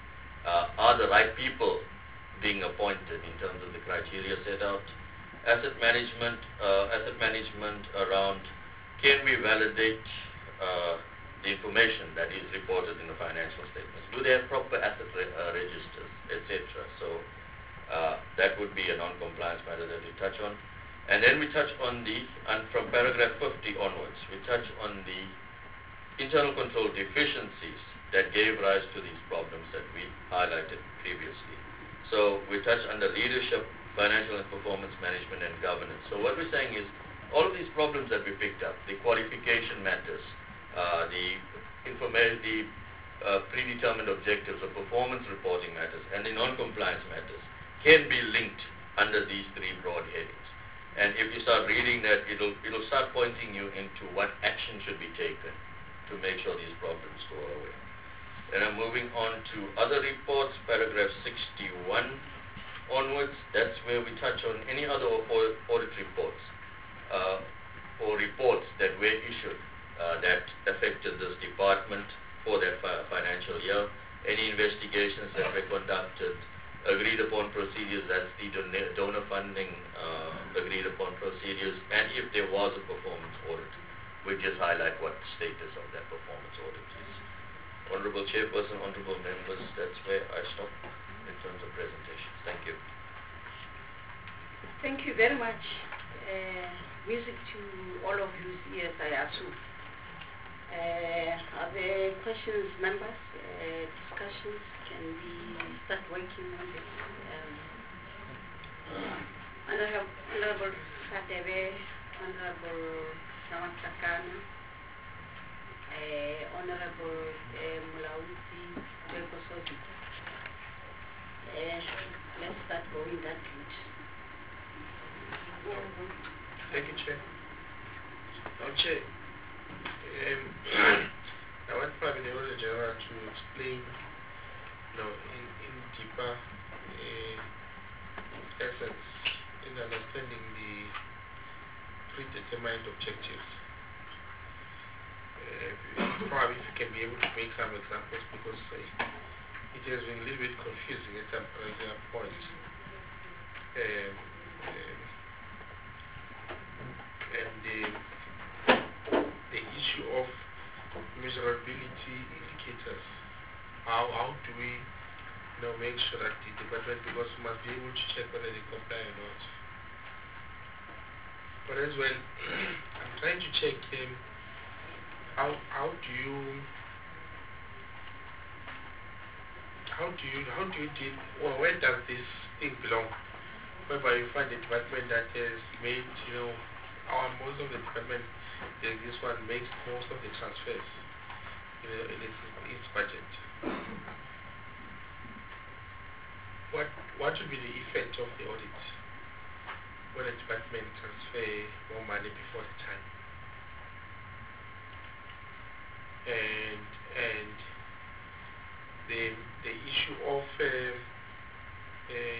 Uh, are the right people being appointed in terms of the criteria set out? Asset management, uh, asset management around, can we validate uh, the information that is reported in the financial statements? Do they have proper asset re uh, registers, et cetera? So uh, that would be a non-compliance matter that we touch on. And then we touch on the, and from paragraph fifty onwards, we touch on the internal control deficiencies that gave rise to these problems that we highlighted previously. So we touch under leadership, financial and performance management, and governance. So what we're saying is, all of these problems that we picked up, the qualification matters, uh, the information, the uh, predetermined objectives of performance reporting matters, and the non-compliance matters, can be linked under these three broad headings. And if you start reading that, it'll, it'll start pointing you into what action should be taken to make sure these problems go away. And I'm moving on to other reports, paragraph sixty-one onwards. That's where we touch on any other audit reports uh, or reports that were issued uh, that affected this department for that fi financial year. Any investigations that were conducted, agreed upon procedures, that's the don donor funding uh, agreed upon procedures, and if there was a performance audit, we just highlight what the status of that performance audit is. Honorable Chairperson, honorable members, that's where I stop in terms of presentations. Thank you. Thank you very much. Uh, music to all of you ears, I assume. Uh, are there questions, members, uh, discussions? Can we start working on this? Um, Honorable, Honorable Radebe, Honorable Samatakana, uh, Honorable uh, Mulauzi Belkosozi. Uh, let's start going that route. Thank you, Chair. Now, Chair, um, I want Prime Minister General to explain, you know, in, in deeper uh, essence, in understanding the predetermined objectives. Uh, probably if you can be able to make some examples, because uh, it has been a little bit confusing at some particular points. Um, um, and the, the issue of measurability indicators. How, how do we you know, make sure that the department, because we must be able to check whether they comply or not. But as well, I'm trying to check um, how, how do you how do you how do you deal, well, where does this thing belong? Whereby you find a department that has made, you know, our most of the department, uh, this one makes most of the transfers, you know, in its, its budget. What what would be the effect of the audit when a department transfer more money before the time? And and the the issue of uh, uh,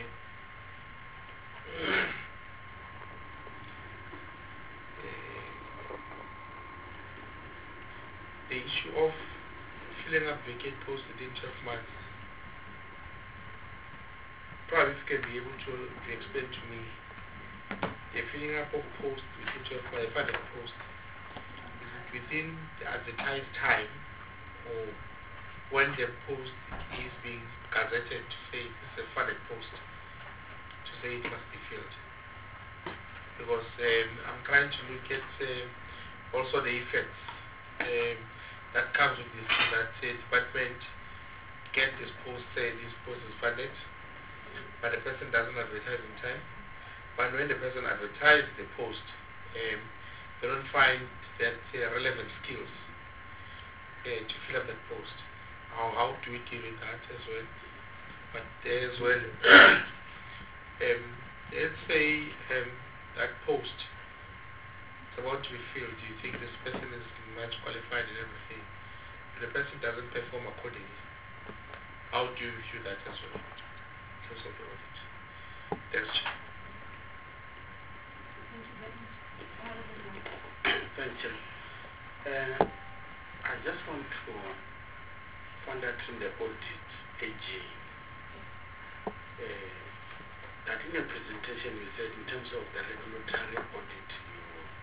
the issue of filling up vacant posts within twelve months. Probably if you can be able to, to explain to me the filling up of posts within twelve months, a post, is it within the advertised time or when the post is being gazetted to say it's a funded post, to say it must be filled. Because um, I'm trying to look at uh, also the effects um, that comes with this, that uh, department get this post, say this post is funded, but the person doesn't advertise in time. But when the person advertises the post, um, they don't find that uh, relevant skills uh, to fill up that post. How, how do we deal with that as well? But as well, um, let's say um, that post is about to be filled. Do you think this person is much qualified and everything? But the person doesn't perform accordingly. How do you view that as well in terms of the audit? Thanks, Chair. Thank you. Uh, I just want to find out in the audit A G uh, that in your presentation you said in terms of the regulatory audit, you,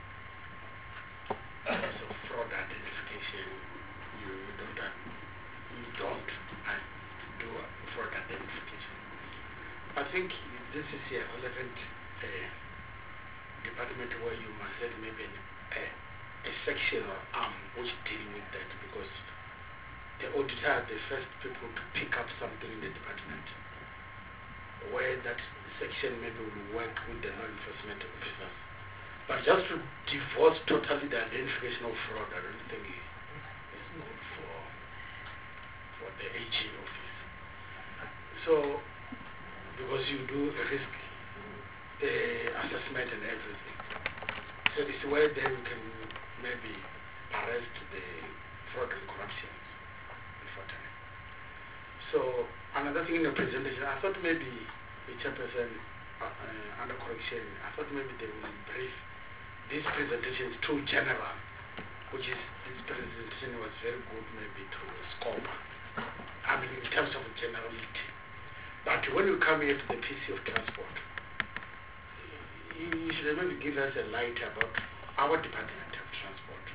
in terms of fraud identification, you don't, uh, you don't uh, do fraud identification. I think this is a relevant uh, department where you must have maybe a, a section or arm which dealing with that, because the auditor are the first people to pick up something in the department, where that section maybe will work with the law enforcement officers. But just to divorce totally the identification of fraud, I don't think is good for for the A G office. So, because you do a risk uh, assessment and everything, so it's where then you can maybe arrest the fraud and corruption. So another thing in the presentation, I thought maybe the chairperson uh, uh, under correction, I thought maybe they will brief this presentation is too general, which is this presentation was very good maybe to scope, I mean in terms of generality. But when you come here to the P C of transport, you should maybe give us a light about our department of transport,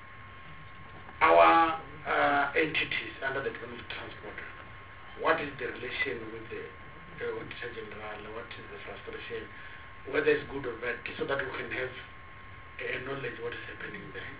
our uh, entities under the Department of Transport. What is the relation with the uh, Auditor General? What is the frustration? Whether it's good or bad, so that we can have a knowledge what is happening there.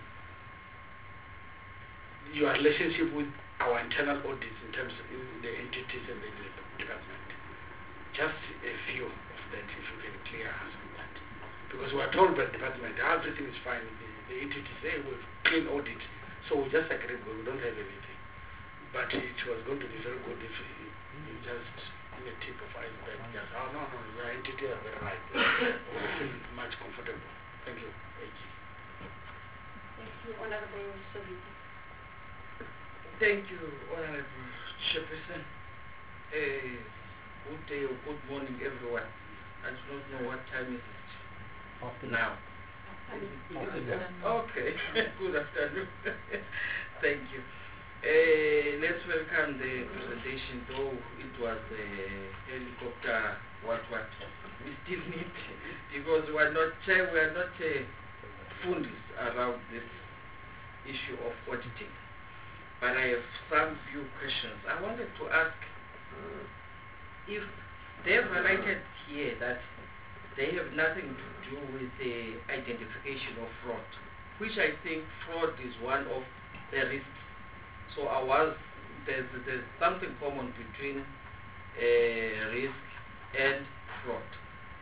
Your relationship with our internal audits in terms of the entities and the department. Just a few of that, if you can clear us on that. Because we are told by the department everything is fine. The, the entities say we have clean audit, so we just agree we don't have anything. But it was going to be very good if you, you just, in a tip of iceberg, just, oh no, no, the entity are very right. We feel much comfortable. Thank you. Thank you. Thank you, Honorable Sobiti. Thank you, Honorable Chairperson. Uh, good day or good morning, everyone. I do not know what time is it Afternoon. now. Afternoon. Okay, good afternoon. Thank you. Uh, let's welcome the presentation, though it was a helicopter, what, what, we still need, because we are not, uh, we are not uh, fundis around this issue of auditing. But I have some few questions. I wanted to ask if they have highlighted here that they have nothing to do with the identification of fraud, which I think fraud is one of the risks. So I was, there's, there's something common between uh, risk and fraud.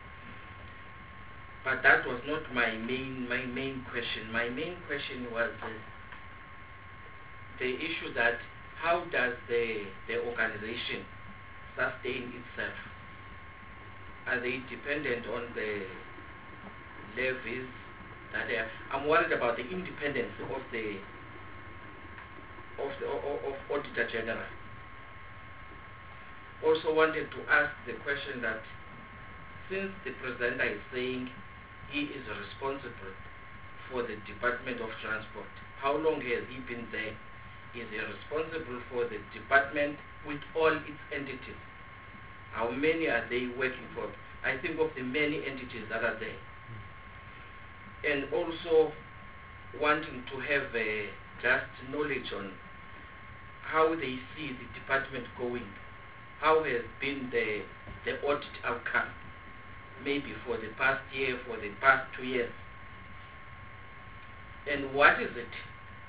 But that was not my main, my main question. My main question was uh, the issue that how does the, the organization sustain itself? Are they dependent on the levies that they are? I'm worried about the independence of the of the of, of Auditor General. Also wanted to ask the question that since the presenter is saying he is responsible for the Department of Transport, how long has he been there? Is he responsible for the department with all its entities? How many are they working for? I think of the many entities that are there. And also, wanting to have uh, just knowledge on how they see the department going, how has been the, the audit outcome, maybe for the past year, for the past two years, and what is it,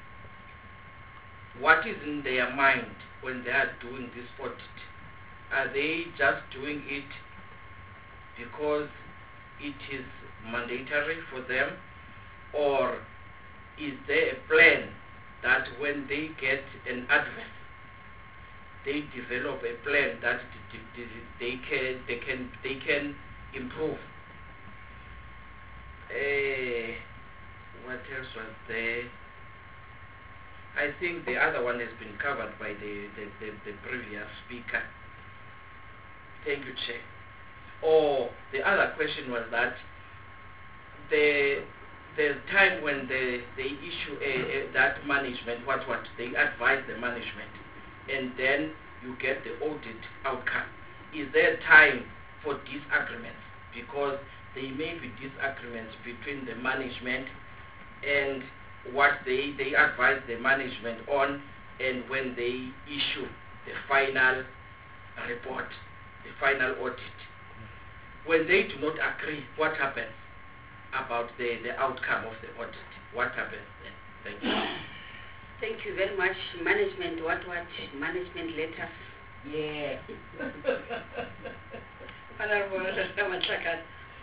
what is in their mind when they are doing this audit. Are they just doing it because it is mandatory for them, or is there a plan that when they get an adverse, they develop a plan that they can they can they can improve? Uh, what else was there? I think the other one has been covered by the, the, the, the previous speaker. Thank you, Chair. Or the other question was that the there's time when they, they issue a, a, that management, what what they advise the management, and then you get the audit outcome. Is there time for disagreements? Because there may be disagreements between the management and what they, they advise the management on, and when they issue the final report, the final audit. When they do not agree, what happens about the, the outcome of the audit? What happens then? Thank you. Thank you very much. Management, what, what? Management letters? Yeah. Honorable Ramatlakane.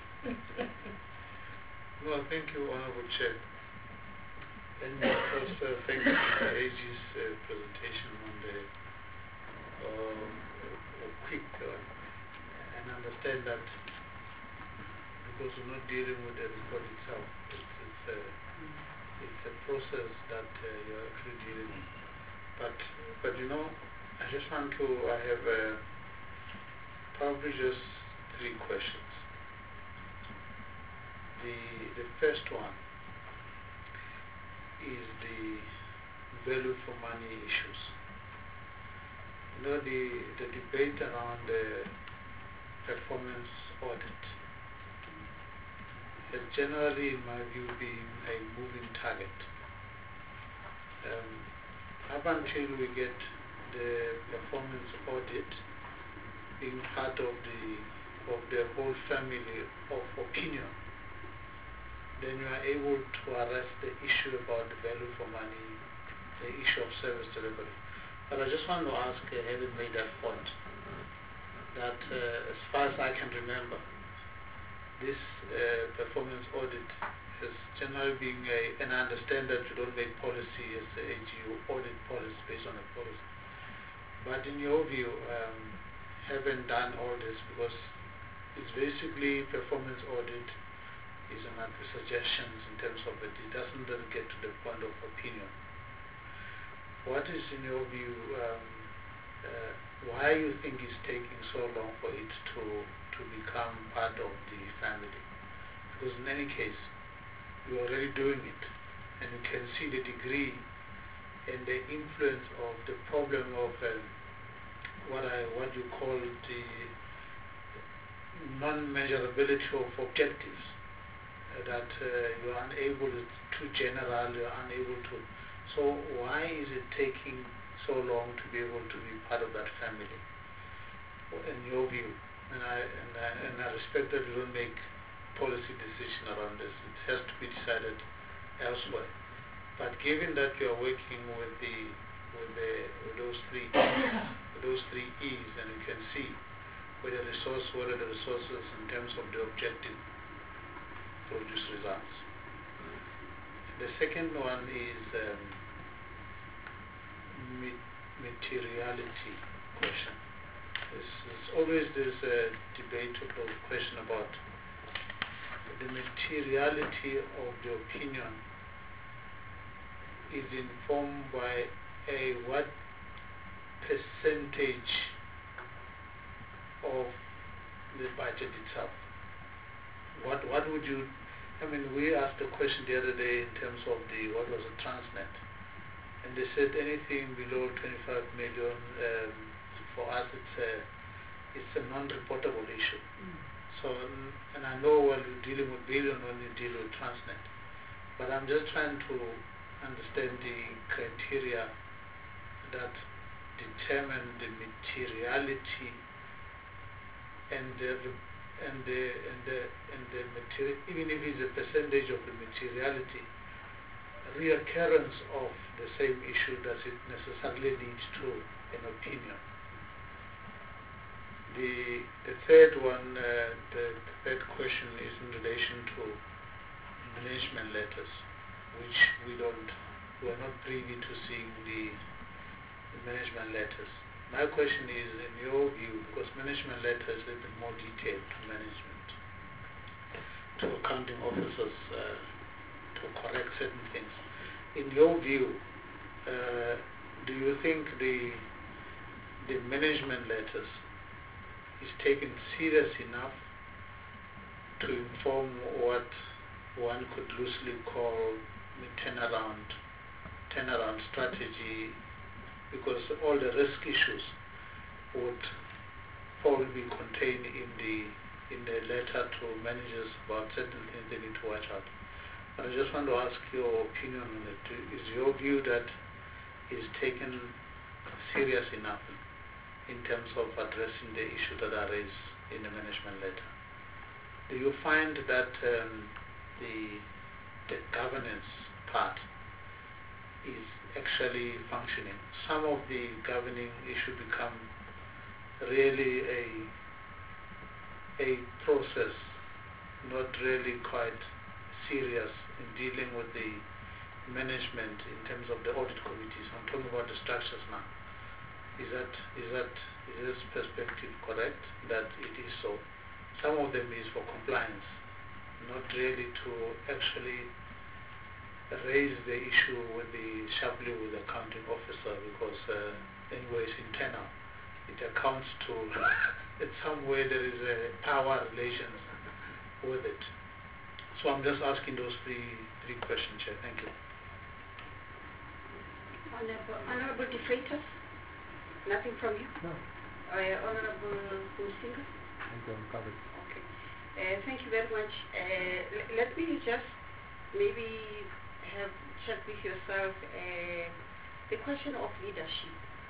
No, thank you, Honorable Chair. And uh, first, uh, thank you for A G's uh, presentation on the uh, uh, quick uh, and understand that because we're not dealing with the report itself, it's, it's, a, it's a process that uh, you're actually dealing with. But, but you know, I just want to, I have uh, probably just three questions. The, the first one is the value for money issues. You know, the, the debate around the performance audit has generally, in my view, been a moving target. Um, up until we get the performance audit being part of the, of the whole family of opinion, then you are able to address the issue about the value for money, the issue of service delivery. But I just want to ask, uh, having made that point, that uh, as far as I can remember, this uh, performance audit has generally been a, and I understand that you don't make policy as a A G, you audit policy based on a policy. But in your view, um, having done all this, because it's basically performance audit, is not suggestions in terms of it. It doesn't really get to the point of opinion. What is, in your view, um, uh, why you think it's taking so long for it to to become part of the family? Because in any case, you're already doing it, and you can see the degree and the influence of the problem of um, what I what you call the non-measurability of objectives. That uh, you are unable, too general, you are unable to. So why is it taking so long to be able to be part of that family, in your view? And I, and I, and I respect that you don't make policy decision around this. It has to be decided elsewhere. But given that you are working with the with the with those three with those three E's, and you can see where the resource, what are the resources in terms of the objective produce results. The second one is um, materiality question. There's, there's always this uh, debate or question about the materiality of the opinion is informed by a what percentage of the budget itself. What what would you, I mean, we asked a question the other day in terms of the, what was it, Transnet, and they said anything below twenty-five million, um, for us it's a, it's a non-reportable issue. Mm. So, and I know when you're dealing with billion, when you deal with Transnet, But I'm just trying to understand the criteria that determine the materiality and the and the and the and the material, even if it's a percentage of the materiality, reoccurrence of the same issue, does it necessarily lead to an opinion? The the third one, uh, the third question is in relation to management letters, which we don't, we are not privy to seeing the, the management letters. My question is, in your view, because management letters are a bit more detailed to management, to accounting officers, uh, to correct certain things. In your view, uh, do you think the the management letters is taken serious enough to inform what one could loosely call the turnaround, turnaround strategy, because all the risk issues would probably be contained in the in the letter to managers about certain things they need to watch out. But I just want to ask your opinion on it. Is your view that is taken serious enough in terms of addressing the issues that are raised in the management letter? Do you find that um, the, the governance part is actually functioning? Some of the governing issue become really a a process, not really quite serious in dealing with the management in terms of the audit committees. I'm talking about the structures now. Is that is that is this perspective correct, that it is so? Some of them is for compliance, not really to actually raise the issue with the sharply with the accounting officer, because uh, anyway it's internal. It accounts to in some way there is a power relations with it. So I'm just asking those three three questions, Chair. Thank you. Honorable, Honorable Defrators, nothing from you? No. Uh, Honorable Musinga? Thank you, I'm covered. Okay. Uh, thank you very much. Uh, let me just maybe have check with yourself uh, the question of leadership.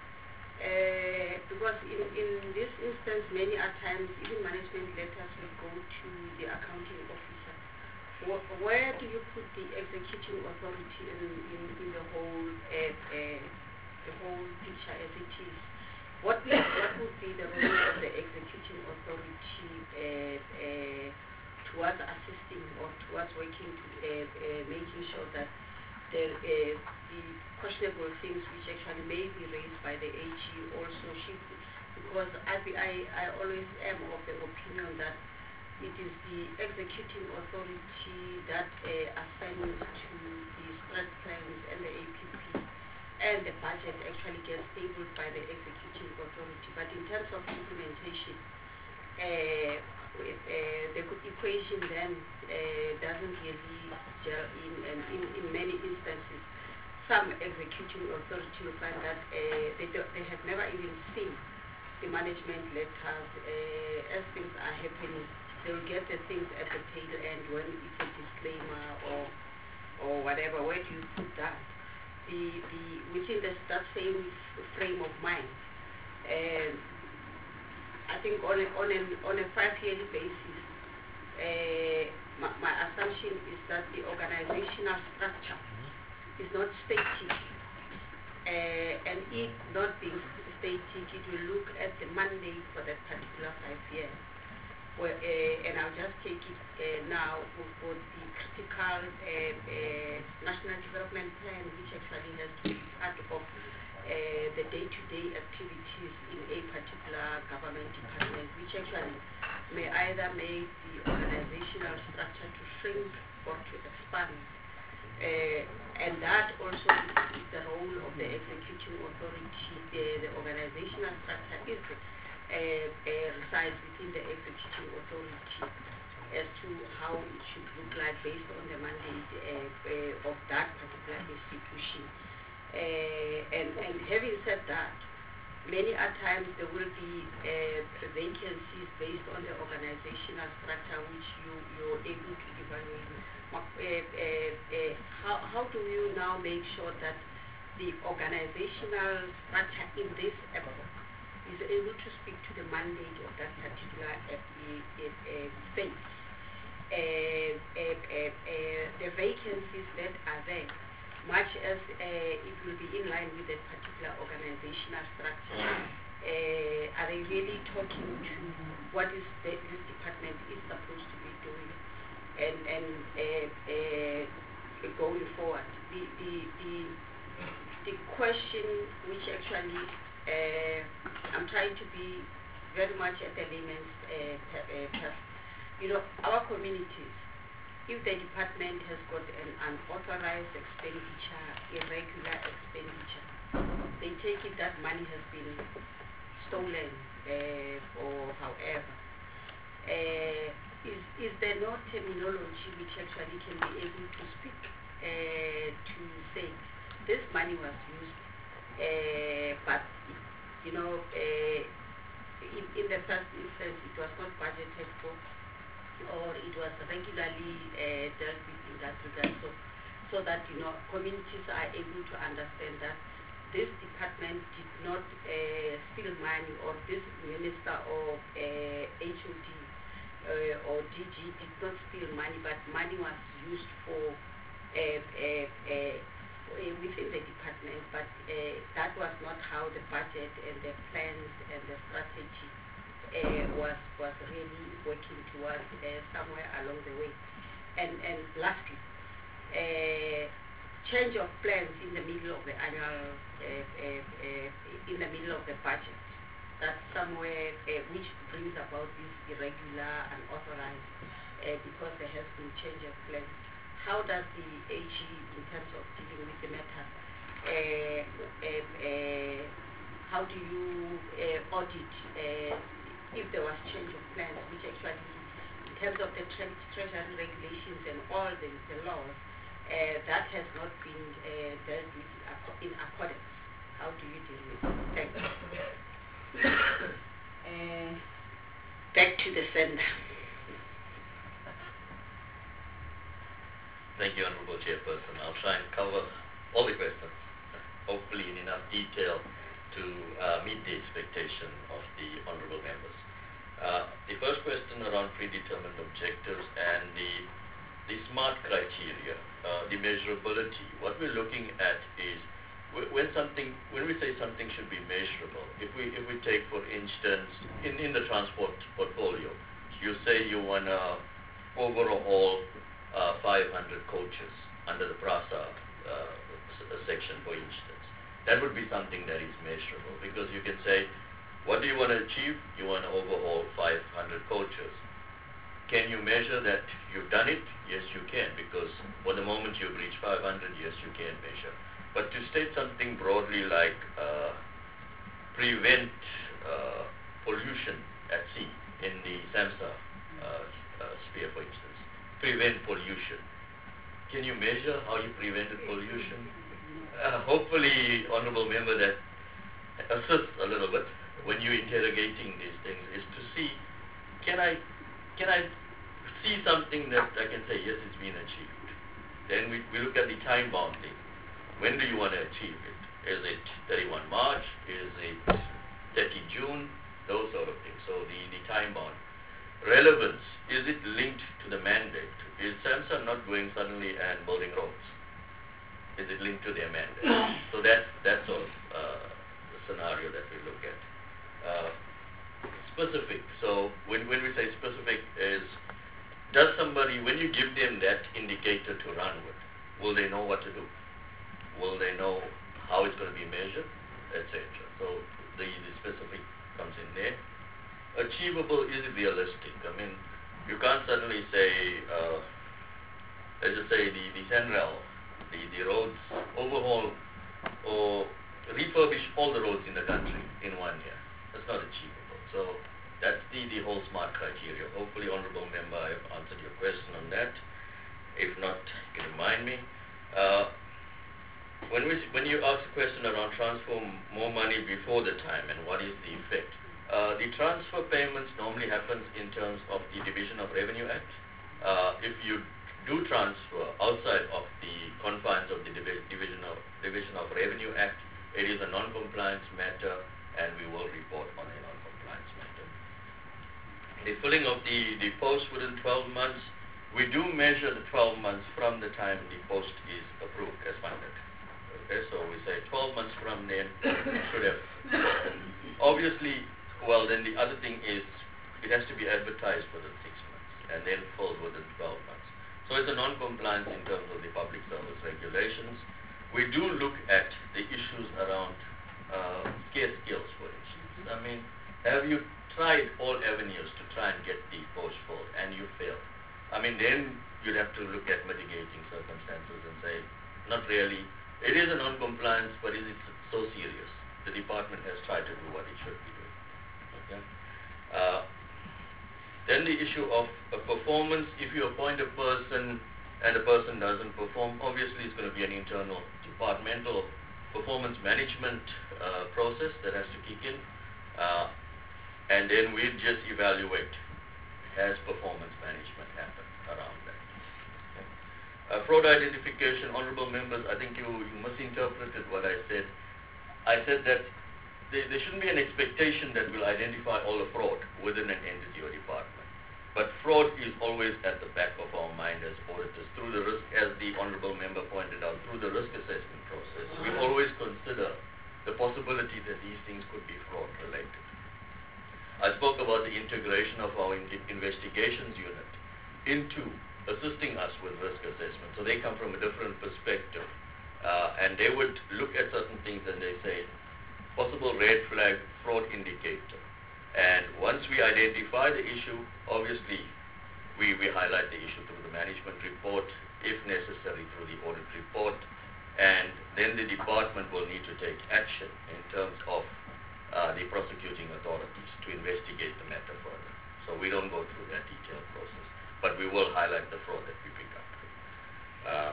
Uh, because in, in this instance, many a times, even management letters will go to the accounting officer. Wh where do you put the executing authority in, in, in the whole uh, uh, the whole picture as it is? What what would be the role of the executing authority uh, uh, towards assisting or towards working to uh, uh, making sure that the, uh, the questionable things which actually may be raised by the A G also should, because I, I, I always am of the opinion that it is the executing authority that uh, assigns to the strat plans and the A P P, and the budget actually gets tabled by the executing authority. But in terms of implementation, uh, with, uh, the equation then uh, doesn't really gel in, and in, in many instances, some executing authority will find that uh, they, do, they have never even seen the management letters. Uh, as things are happening, they'll get the things at the tail end when it's a disclaimer or or whatever. Where do you put that? The, the, within the, that same frame of mind. Uh, I think on a, on a, on a five-yearly basis, uh, my, my assumption is that the organizational structure is not static, uh, and it not being static, it will look at the mandate for that particular five years. Where, uh, and I'll just take it uh, now for, for the critical uh, uh, national development plan, which actually has to be part of Uh, the day-to-day activities in a particular government department, which actually may either make the organizational structure to shrink or to expand. Uh, and that also is the role of the executing authority. The, the organizational structure is, uh, uh, resides within the executing authority as to how it should look like based on the mandate uh, uh, of that particular institution. Uh, and, and having said that, many a times there will be uh, vacancies based on the organizational structure which you, you're able to evaluate. Uh, uh, uh, how, how do you now make sure that the organizational structure in this epoch is able to speak to the mandate of that particular uh, uh, uh, space? Uh, uh, uh, uh, the vacancies that are there, much as uh, it will be in line with a particular organizational structure, uh, are they really talking to what is the, this department is supposed to be doing, and and uh, uh, going forward? The the the, the question which actually uh, I'm trying to be very much at the layman's uh, per, uh, per, you know, our communities, if the department has got an unauthorized expenditure, irregular expenditure, they take it that money has been stolen uh, or however. Uh, is, is there no terminology which actually can be able to speak uh, to say this money was used, uh, but, you know, uh, in, in the first instance it was not budgeted for, or it was regularly uh, dealt with in that regard, so, so that, you know, communities are able to understand that this department did not uh, steal money, or this minister or uh, H O D uh, or D G did not steal money, but money was used for uh, uh, uh, within the department, but uh, that was not how the budget and the plans and the strategy Uh, was was really working towards uh, somewhere along the way. And and lastly, uh, change of plans in the middle of the annual, uh, uh, uh, in the middle of the budget. That's somewhere uh, which brings about this irregular and unauthorized uh, because there has been change of plans. How does the A G, in terms of dealing with the matter, uh, uh, uh, how do you uh, audit uh, if there was change of plans, which actually, in terms of the tre treasury regulations and all the, the laws, uh, that has not been uh, dealt with in accordance? How do you deal with it? Thank you. uh, back to the sender. Thank you, Honorable Chairperson. I'll try and cover all the questions, hopefully in enough detail to uh, meet the expectation of the honorable members. Uh, the first question around predetermined objectives and the the SMART criteria, uh, the measurability. What we're looking at is when something, when we say something should be measurable. If we if we take, for instance, in in the transport portfolio, you say you want to overhaul uh, five hundred coaches under the PRASA uh, section, for instance. That would be something that is measurable, because you can say, what do you want to achieve? You want to overhaul five hundred coaches. Can you measure that you've done it? Yes, you can, because for the moment you've reached five hundred, yes, you can measure. But to state something broadly like uh, prevent uh, pollution at sea in the SAMHSA uh, uh, sphere, for instance, prevent pollution. Can you measure how you prevented pollution? Uh, hopefully, honorable member, that assists a little bit when you're interrogating these things, is to see, can I, can I see something that I can say, yes, it's been achieved. Then we, we look at the time bound thing. When do you want to achieve it? Is it thirty-first March? Is it thirtieth June? Those sort of things. So the, the time bound. Relevance, is it linked to the mandate? Is SAMHSA not going suddenly and building roads? Is it linked to their mandate? So that's, that's sort of uh, the scenario that we look at. Uh, specific, so when, when we say specific is, does somebody, when you give them that indicator to run with, will they know what to do? Will they know how it's going to be measured, et cetera? So the, the specific comes in there. Achievable, is it realistic? I mean, you can't suddenly say, uh, let's just say the, the SANRAL, the, the roads, overhaul or refurbish all the roads in the country in one year. That's not achievable. So that's the, the whole SMART criteria. Hopefully, honorable member, I've answered your question on that. If not, you can remind me. Uh, when, we, when you ask a question around transfer more money before the time and what is the effect, uh, the transfer payments normally happens in terms of the Division of Revenue Act. Uh, if you do transfer outside of the confines of the Divi Division, of, Division of Revenue Act, it is a non-compliance matter and we will report on a non-compliance matter. The filling of the, the post within twelve months, we do measure the twelve months from the time the post is approved as funded. Okay, so we say twelve months from then should have. Obviously, well then the other thing is it has to be advertised within six months and then filled within twelve months. So it's a non-compliance in terms of the public service regulations. We do look at the issues around uh, scarce skills, for instance. I mean, have you tried all avenues to try and get the post filled and you fail? I mean, then you'd have to look at mitigating circumstances and say, not really. It is a non-compliance, but is it so serious? The department has tried to do what it should be doing. Okay. Uh, then the issue of a performance. If you appoint a person and a person doesn't perform, obviously it's going to be an internal departmental performance management uh, process that has to kick in. Uh, and then we just evaluate, has performance management happened around that. Okay. Uh, fraud identification, honorable members, I think you, you misinterpreted what I said. I said that there, there shouldn't be an expectation that we'll identify all the fraud within an entity or department. But fraud is always at the back of our mind as auditors through the risk, as the honorable member pointed out, through the risk assessment process. We always consider the possibility that these things could be fraud related. I spoke about the integration of our in investigations unit into assisting us with risk assessment. So they come from a different perspective. Uh, and they would look at certain things and they say, possible red flag fraud indicator. And once we identify the issue, obviously we, we highlight the issue through the management report, if necessary through the audit report. And then the department will need to take action in terms of uh, the prosecuting authorities to investigate the matter further. So we don't go through that detailed process, but we will highlight the fraud that we pick up. Uh,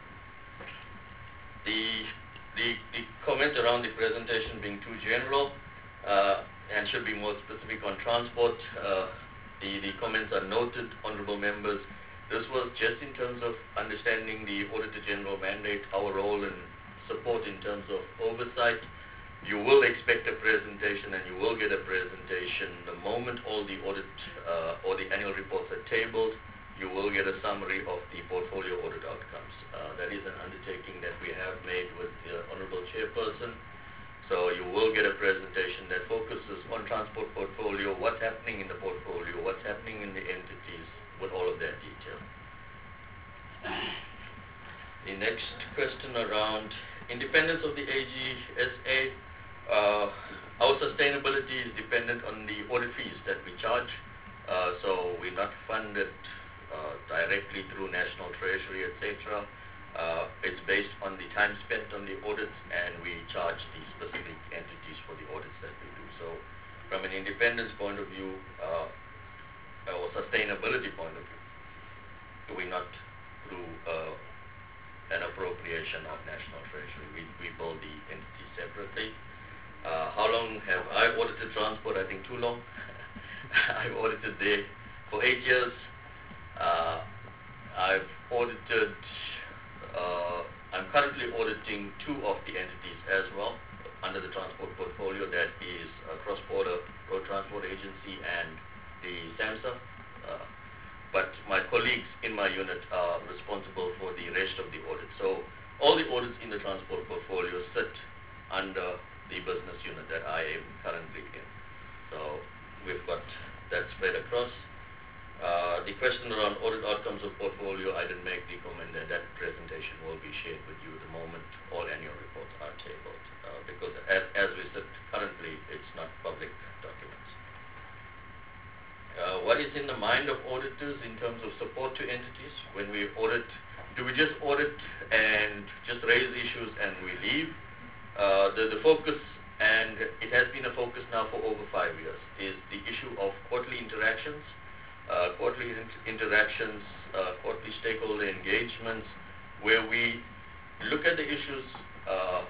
the, the, the comment around the presentation being too general uh, and should be more specific on transport, uh, the, the comments are noted, honorable members. This was just in terms of understanding the Auditor General mandate, our role and support in terms of oversight. You will expect a presentation and you will get a presentation. The moment all the audit uh, or the annual reports are tabled, you will get a summary of the portfolio audit outcomes. Uh, that is an undertaking that we have made with the Honorable Chairperson. So you will get a presentation that focuses on transport portfolio, what's happening in the portfolio, what's happening in the entities, with all of that detail. The next question around independence of the A G S A. Uh, our sustainability is dependent on the audit fees that we charge. Uh, so we're not funded uh, directly through National Treasury, et cetera. Uh, it's based on the time spent on the audits, and we charge the specific entities for the audits that we do. So from an independence point of view, uh, or sustainability point of view, we're not through uh, an appropriation of National Treasury. We, we build the entity separately. Uh, how long have I audited transport? I think too long. I've audited there for eight years. Uh, I've audited, uh, I'm currently auditing two of the entities as well under the transport portfolio. That is uh, Cross-Border Road Transport Agency and the SAMHSA. Uh, but my colleagues in my unit are responsible for the rest of the audit. So all the audits in the transport portfolio sit under the business unit that I am currently in. So we've got that spread across. Uh, the question around audit outcomes of portfolio, I didn't make the comment that that presentation will be shared with you the moment all annual reports are tabled. Uh, because as, as we said, currently it's not public documents. Uh, what is in the mind of auditors in terms of support to entities? When we audit, do we just audit and just raise issues and we leave? Uh, the, the focus, and it has been a focus now for over five years, is the issue of quarterly interactions, uh, quarterly in interactions, uh, quarterly stakeholder engagements, where we look at the issues Uh,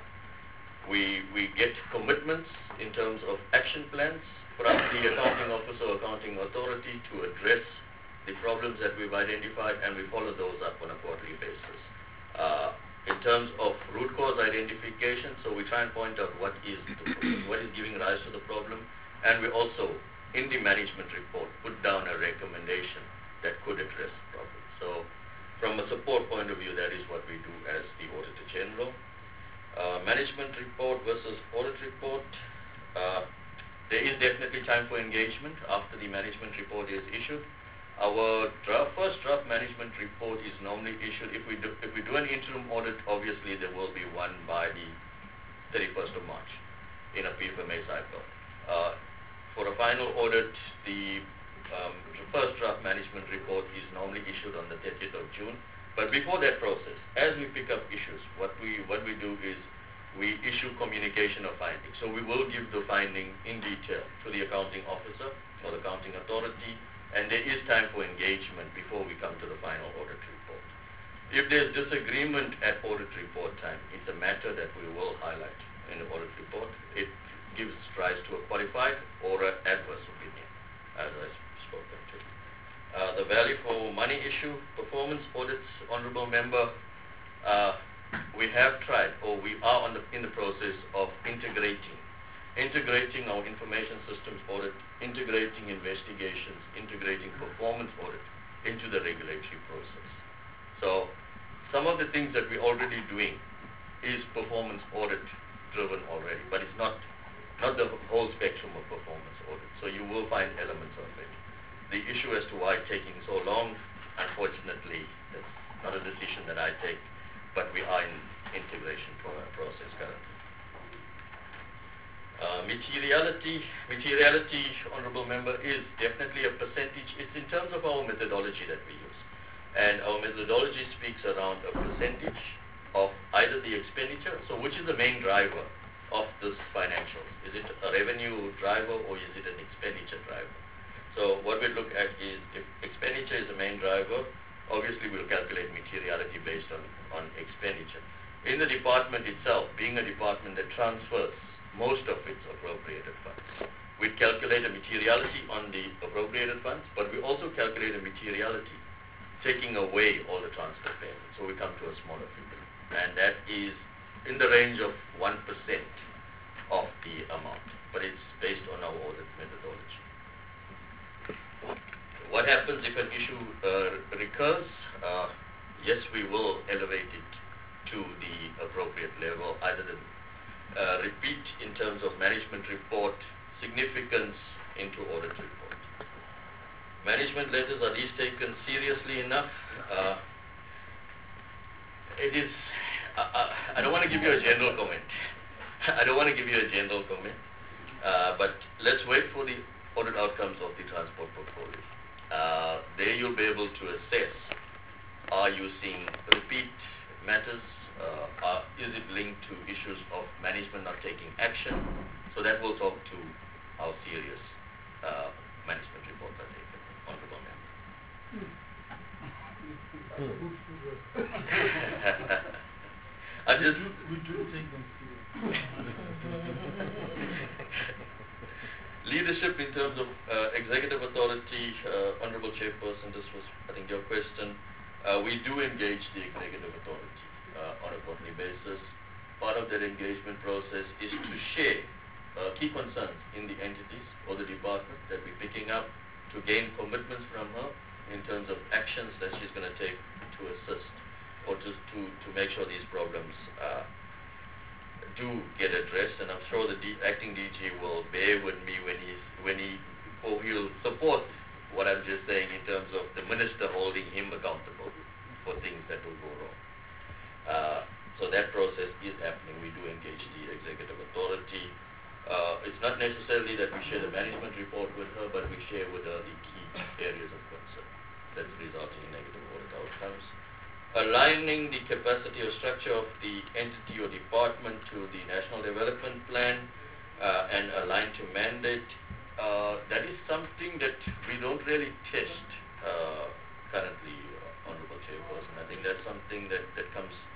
we, we get commitments in terms of action plans from the accounting officer or accounting authority to address the problems that we've identified, and we follow those up on a quarterly basis. Uh, in terms of root cause identification, so we try and point out what is the, what is giving rise to the problem, and we also, in the management report, put down a recommendation that could address the problem. So from a support point of view, that is what we do as the Auditor General. Uh, management report versus audit report. Uh, there is definitely time for engagement after the management report is issued. Our draft, first draft management report is normally issued. If we do, if we do an interim audit, obviously there will be one by the thirty-first of March in a P F M A cycle. Uh, for a final audit, the, um, the first draft management report is normally issued on the thirtieth of June. But before that process, as we pick up issues, what we what we do is we issue communication of findings. So we will give the finding in detail to the accounting officer or the accounting authority, and there is time for engagement before we come to the final audit report. If there's disagreement at audit report time, it's a matter that we will highlight in the audit report. It gives rise to a qualified or an adverse opinion, as I've spoken to. Uh, the value for money issue, performance audits, honorable member, uh, we have tried, or we are on the, in the process of integrating, integrating our information systems audit, integrating investigations, integrating performance audit into the regulatory process. So some of the things that we're already doing is performance audit driven already, but it's not, not the whole spectrum of performance audit. So you will find elements of it. The issue as to why it's taking so long, unfortunately, that's not a decision that I take, but we are in integration pro process currently. Uh, materiality, materiality, honorable member, is definitely a percentage. It's in terms of our methodology that we use. And our methodology speaks around a percentage of either the expenditure, so which is the main driver of this financials? Is it a revenue driver or is it an expenditure driver? So what we look at is, if expenditure is the main driver, obviously we'll calculate materiality based on, on expenditure. In the department itself, being a department that transfers most of its appropriated funds, we calculate a materiality on the appropriated funds, but we also calculate a materiality taking away all the transfer payments. So we come to a smaller figure. And that is in the range of one percent of the amount, but it's based on our audit methodology. What happens if an issue uh, recurs? Uh, yes, we will elevate it to the appropriate level, either the uh, repeat in terms of management report, significance into audit report. Management letters, are these taken seriously enough? Uh, it is, uh, uh, I don't want to give you a general comment. I don't want to give you a general comment, uh, but let's wait for the audit outcomes of the transport portfolio. Uh, there you'll be able to assess, are you seeing repeat matters, uh, are, is it linked to issues of management not taking action? So that will talk to how serious uh, management reports are taken, honorable member. I just we do take them leadership in terms of uh, executive authority, uh, honorable chairperson, this was, I think, your question. Uh, we do engage the executive authority uh, on a quarterly basis. Part of that engagement process is to share uh, key concerns in the entities or the department that we're picking up, to gain commitments from her in terms of actions that she's going to take to assist or to, to, to make sure these problems uh, do get addressed. And I'm sure the D, acting D G will bear with me when he's when he or he'll support what I'm just saying in terms of the minister holding him accountable for things that will go wrong. Uh, so that process is happening. We do engage the executive authority. Uh, it's not necessarily that we share the management report with her, but we share with her the key areas of concern that's resulting in negative audit outcomes. Aligning the capacity or structure of the entity or department to the National Development Plan uh, and align to mandate, uh, that is something that we don't really test uh, currently, uh, Honorable Chairperson. I think that's something that, that comes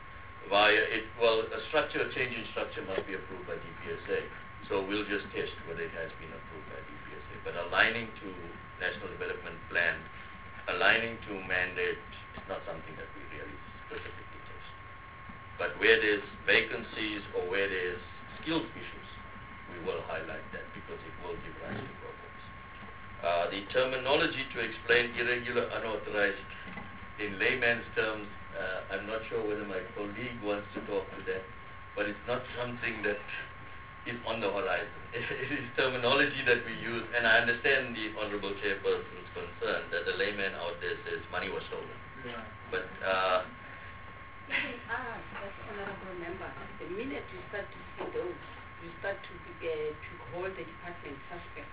via it, well, a structure, a change in structure must be approved by D P S A. So we'll just test whether it has been approved by D P S A. But aligning to National Development Plan, aligning to mandate is not something that we really specifically test. But where there's vacancies or where there's skills issues, we will highlight that because it will give rise to problems. Uh, the terminology to explain irregular, unauthorized, in layman's terms, uh, I'm not sure whether my colleague wants to talk to that, but it's not something that is on the horizon. It is terminology that we use, and I understand the Honorable Chairperson's concern that the layman out there says money was stolen. Yeah. But uh, Let me ask, as honorable member, the minute you start to see those, you start to be, uh, to hold the department suspect.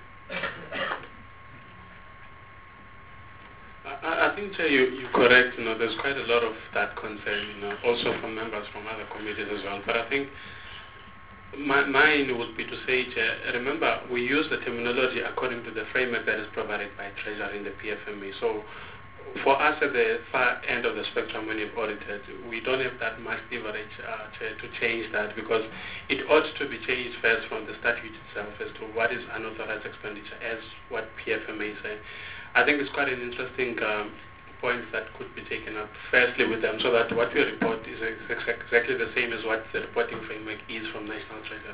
I, I think, Chair, you, you're correct. You know, there's quite a lot of that concern, you know, also from members from other committees as well. But I think my, mine would be to say, Chair, remember, we use the terminology according to the framework that is provided by Treasury in the P F M A. So for us at the far end of the spectrum when you've audited, we don't have that much leverage uh, to, to change that because it ought to be changed first from the statute itself as to what is unauthorized expenditure as what P F M A say. I think it's quite an interesting um, point that could be taken up firstly with them so that what we report is ex exactly the same as what the reporting framework is from National Treasury.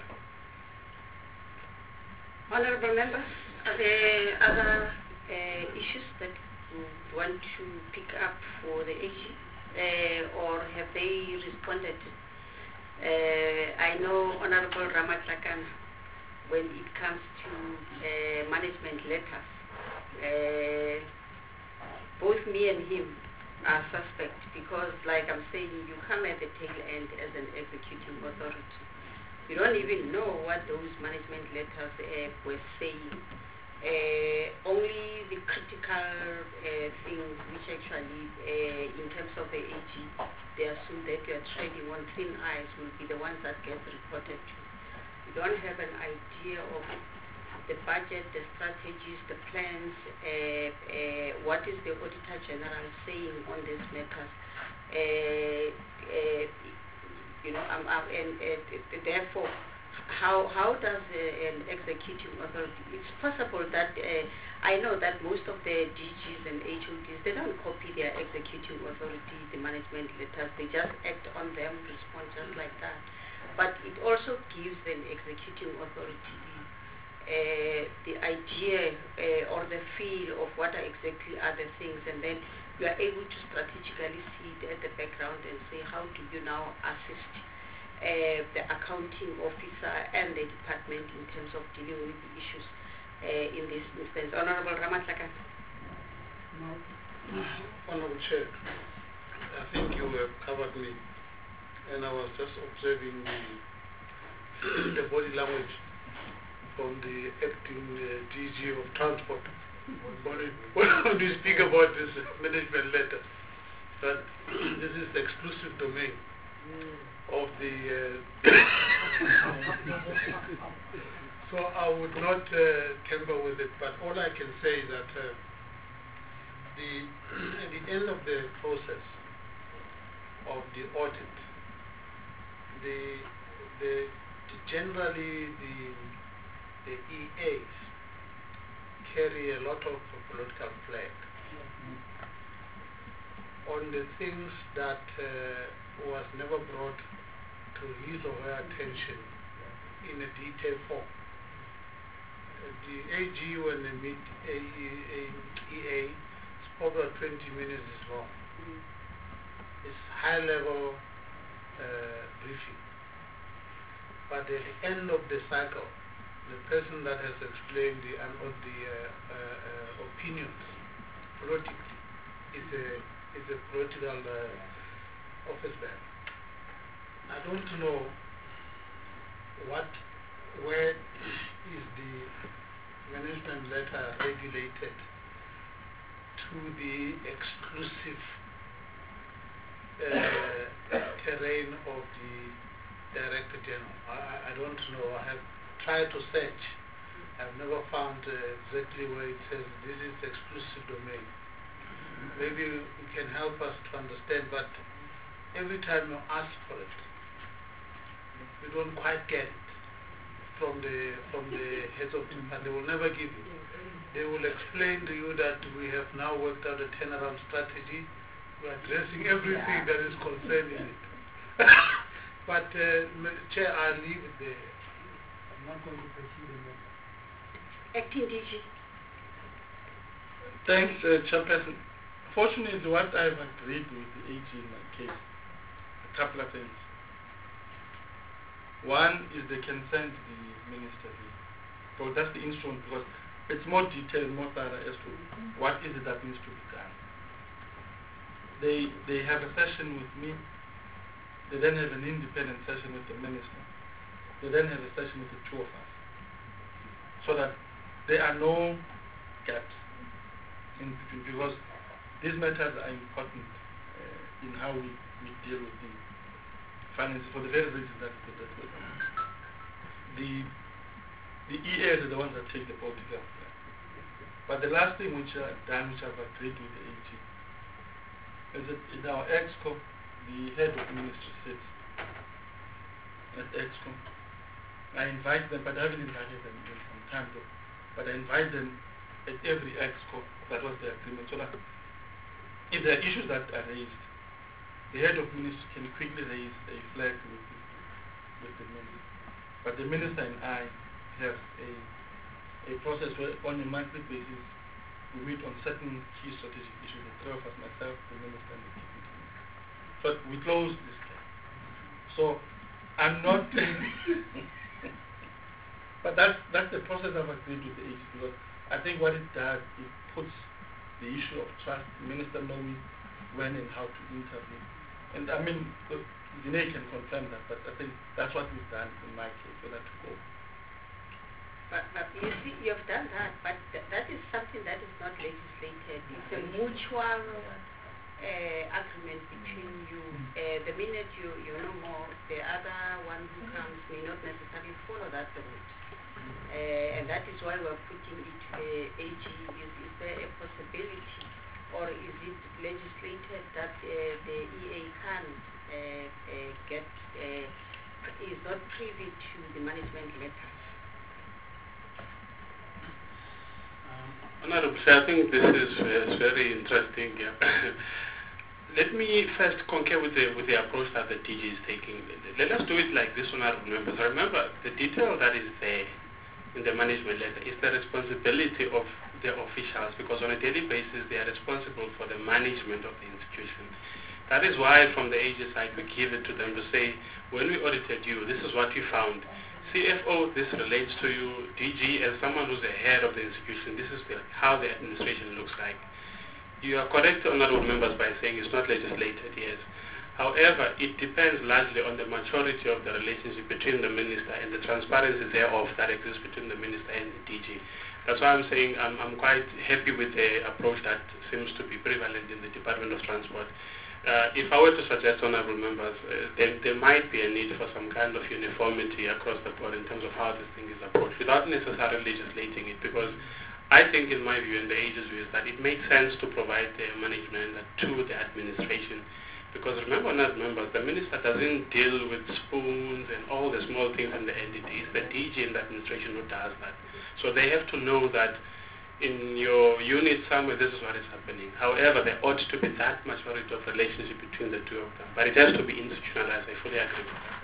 Honorable members, are there other uh, issues that you want to pick up for the A G uh, or have they responded? Uh, I know Honorable Ramatlakana, when it comes to uh, management letters, uh, both me and him are suspect because, like I'm saying, you come at the tail end as an executing authority. You don't even know what those management letters uh, were saying. Uh, only the critical uh, things which actually, uh, in terms of the A G, they assume that you are treading on thin ice will be the ones that get reported to. You don't have an idea of the budget, the strategies, the plans, uh, uh, what is the Auditor General saying on these matters. Uh, uh, you know, um, um, and uh, therefore, how how does uh, an executive authority? It's possible that uh, I know that most of the D Gs and H O Ds, they don't copy their executive authority, the management letters. They just act on them, respond just like that. But it also gives an executive authority Uh, the idea uh, or the feel of what are exactly are the things, and then you are able to strategically see it at the background and say, how do you now assist uh, the accounting officer and the department in terms of dealing with the issues uh, in this instance. Honorable Ramatlakana. No. Honorable Chair, I think you have covered me, and I was just observing the, the body language from the acting uh, D G of Transport when we speak about this management letter, that this is the exclusive domain of the uh, so I would not uh, tamper with it, but all I can say is that uh, the at the end of the process of the audit, the the, the generally the the E As carry a lot of political flag on the things that uh, was never brought to his or her attention in a detailed form. Uh, the A G, when they meet a, a, E A, spoke about twenty minutes is wrong. It's high level uh, briefing. But at the end of the cycle, the person that has explained the, um, of the uh, uh, uh, opinions politically is a, is a political uh, office bearer. I don't know what, where is the management letter regulated to the exclusive uh, terrain of the Director General. I, I don't know. I have tried to search. I've never found uh, exactly where it says this is exclusive domain. Maybe you can help us to understand, but every time you ask for it, you don't quite get it from the from the heads of department. They will never give you. They will explain to you that we have now worked out a turnaround strategy. We're addressing everything that is concerned in it. But uh, Chair, I'll leave it there. I'm not going to pursue the matter. Acting D G. Thanks, uh, Chairperson. Fortunately, what I've agreed with the A G in my case, a couple of things. One is they can send the minister the, so that's the instrument, because it's more detailed, more thorough as to what is it that needs to be done. They they have a session with me. They then have an independent session with the minister. They then have a session with the two of us, so that there are no gaps in between, because these matters are important uh, in how we, we deal with the finances, for the very reason that that way. The the E As are the ones that take the political plan. But the last thing which I've done, which I've agreed with the A G, is that in our ExCo, the head of ministry sits at ExCo. I invite them, but I haven't invited them in some time though. But I invite them at every ExCo. That was the agreement. So that if there are issues that are raised, the head of ministry can quickly raise a flag with the, with the minister. But the minister and I have a a process where on a monthly basis we meet on certain key strategic issues, the three of us, myself, the minister, and the deputy minister. So we close this gap. So I'm not but that's that's the process I've agreed with the A G, because I think what it does, it puts the issue of trust, the minister knowing when and how to intervene. And I mean, Vinay can confirm that, but I think that's what we've done in my case when I took over. But, but you see, you've done that, but th that is something that is not legislated. It's a mutual uh, agreement between you. Uh, the minute you, you know more, the other one who comes may not necessarily follow that route. Uh, and that is why we're putting it to the A G. Is, is there a possibility, or is it legislated that uh, the E A can uh, uh, get, uh, is not privy to the management letters? Honorable Chair, I think this is, uh, is very interesting. Yeah. Let me first concur with the with the approach that the D G is taking. Let us do it like this, honorable members. Remember, the detail that is there in the management letter is the responsibility of the officials, because on a daily basis they are responsible for the management of the institution. That is why from the A G side we give it to them to say, when we audited you, this is what you found. C F O, this relates to you. D G, as someone who's the head of the institution, this is the, how the administration looks like. You are correct, honorable members, by saying it's not legislated, yes. However, it depends largely on the maturity of the relationship between the minister and the transparency thereof that exists between the minister and the D G. That's why I'm saying I'm, I'm quite happy with the approach that seems to be prevalent in the Department of Transport. Uh, if I were to suggest, honorable members, uh, there, there might be a need for some kind of uniformity across the board in terms of how this thing is approached, without necessarily legislating it, because I think, in my view, and the agency view, is that it makes sense to provide the management to the administration. Because remember, honorable members, the minister doesn't deal with spoons and all the small things in the entity. It's the D G and the administration who does that. So they have to know that in your unit somewhere, this is what is happening. However, there ought to be that maturity of relationship between the two of them. But it has to be institutionalized. I fully agree with that.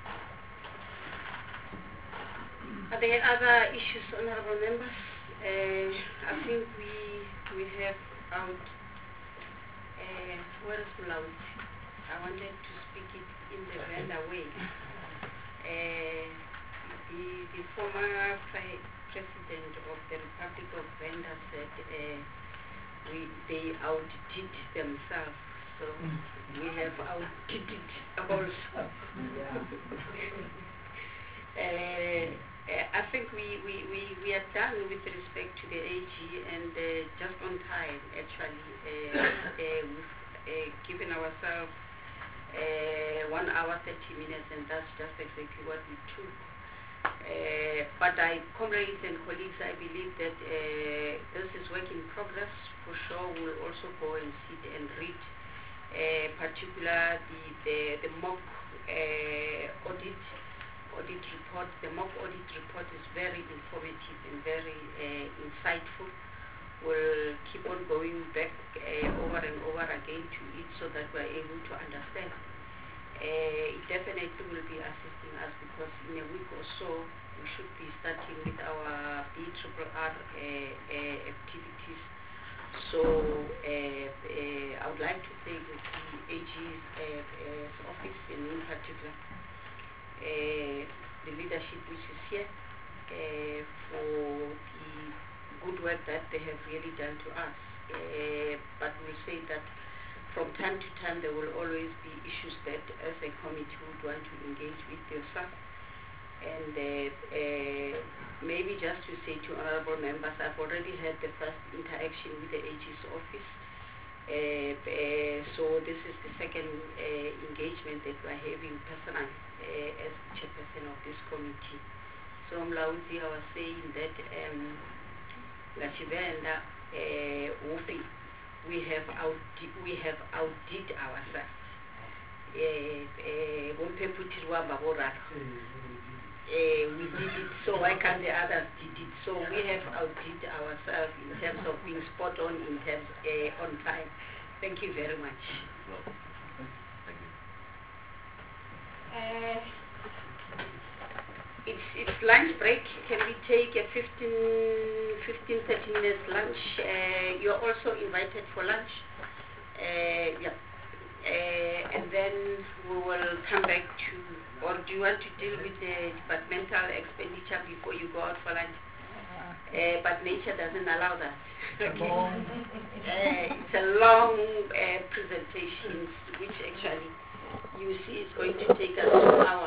Are there other issues, honorable members? Uh, I think we we have out. Uh, where is Mulawi? I wanted to speak it in the vendor way. Uh, the the former President of the Republic of Venda said uh, we, they outdid themselves, so we have outdid it also. uh, I think we, we, we, we are done with respect to the A G, and uh, just on time, actually. Uh, uh, we've uh, given ourselves uh, one hour, thirty minutes, and that's just exactly what we took. Uh, but I, comrades and colleagues, I believe that uh, this is work in progress. For sure, we'll also go and sit and read uh, particular the, the, the mock uh, audit, audit report. The mock audit report is very informative and very uh, insightful. We'll keep on going back uh, over and over again to it so that we're able to understand. Uh, it definitely will be assisting us because in a week or so we should be starting with our B R R uh, uh, activities. So uh, uh, I would like to thank the A G's uh, uh, office and in particular uh, the leadership which is here uh, for the good work that they have really done to us. Uh, but we'll say that from time to time there will always be issues that as a committee would want to engage with yourself. And uh, uh, maybe just to say to honorable members, I've already had the first interaction with the A G's office. Uh, uh, so this is the second uh, engagement that we're having personally uh, as chairperson of this committee. So Mlauzi, I was saying that um, Lachivenda, uh, Ufi, we have outdid, we have outdid ourselves. Uh, uh, Uh, we did it, so why can't the others did it? So we have outdid ourselves in terms of being spot on, in terms uh, on time. Thank you very much. Thank you. Uh, it's it's lunch break. Can we take a fifteen, fifteen, thirty minutes lunch? Uh, you're also invited for lunch. Uh, yeah. Uh, and then we will come back to, or do you want to deal with the departmental expenditure before you go out for lunch? Uh, but nature doesn't allow that. Okay. uh, it's a long uh, presentation, which actually you see is going to take us two hours.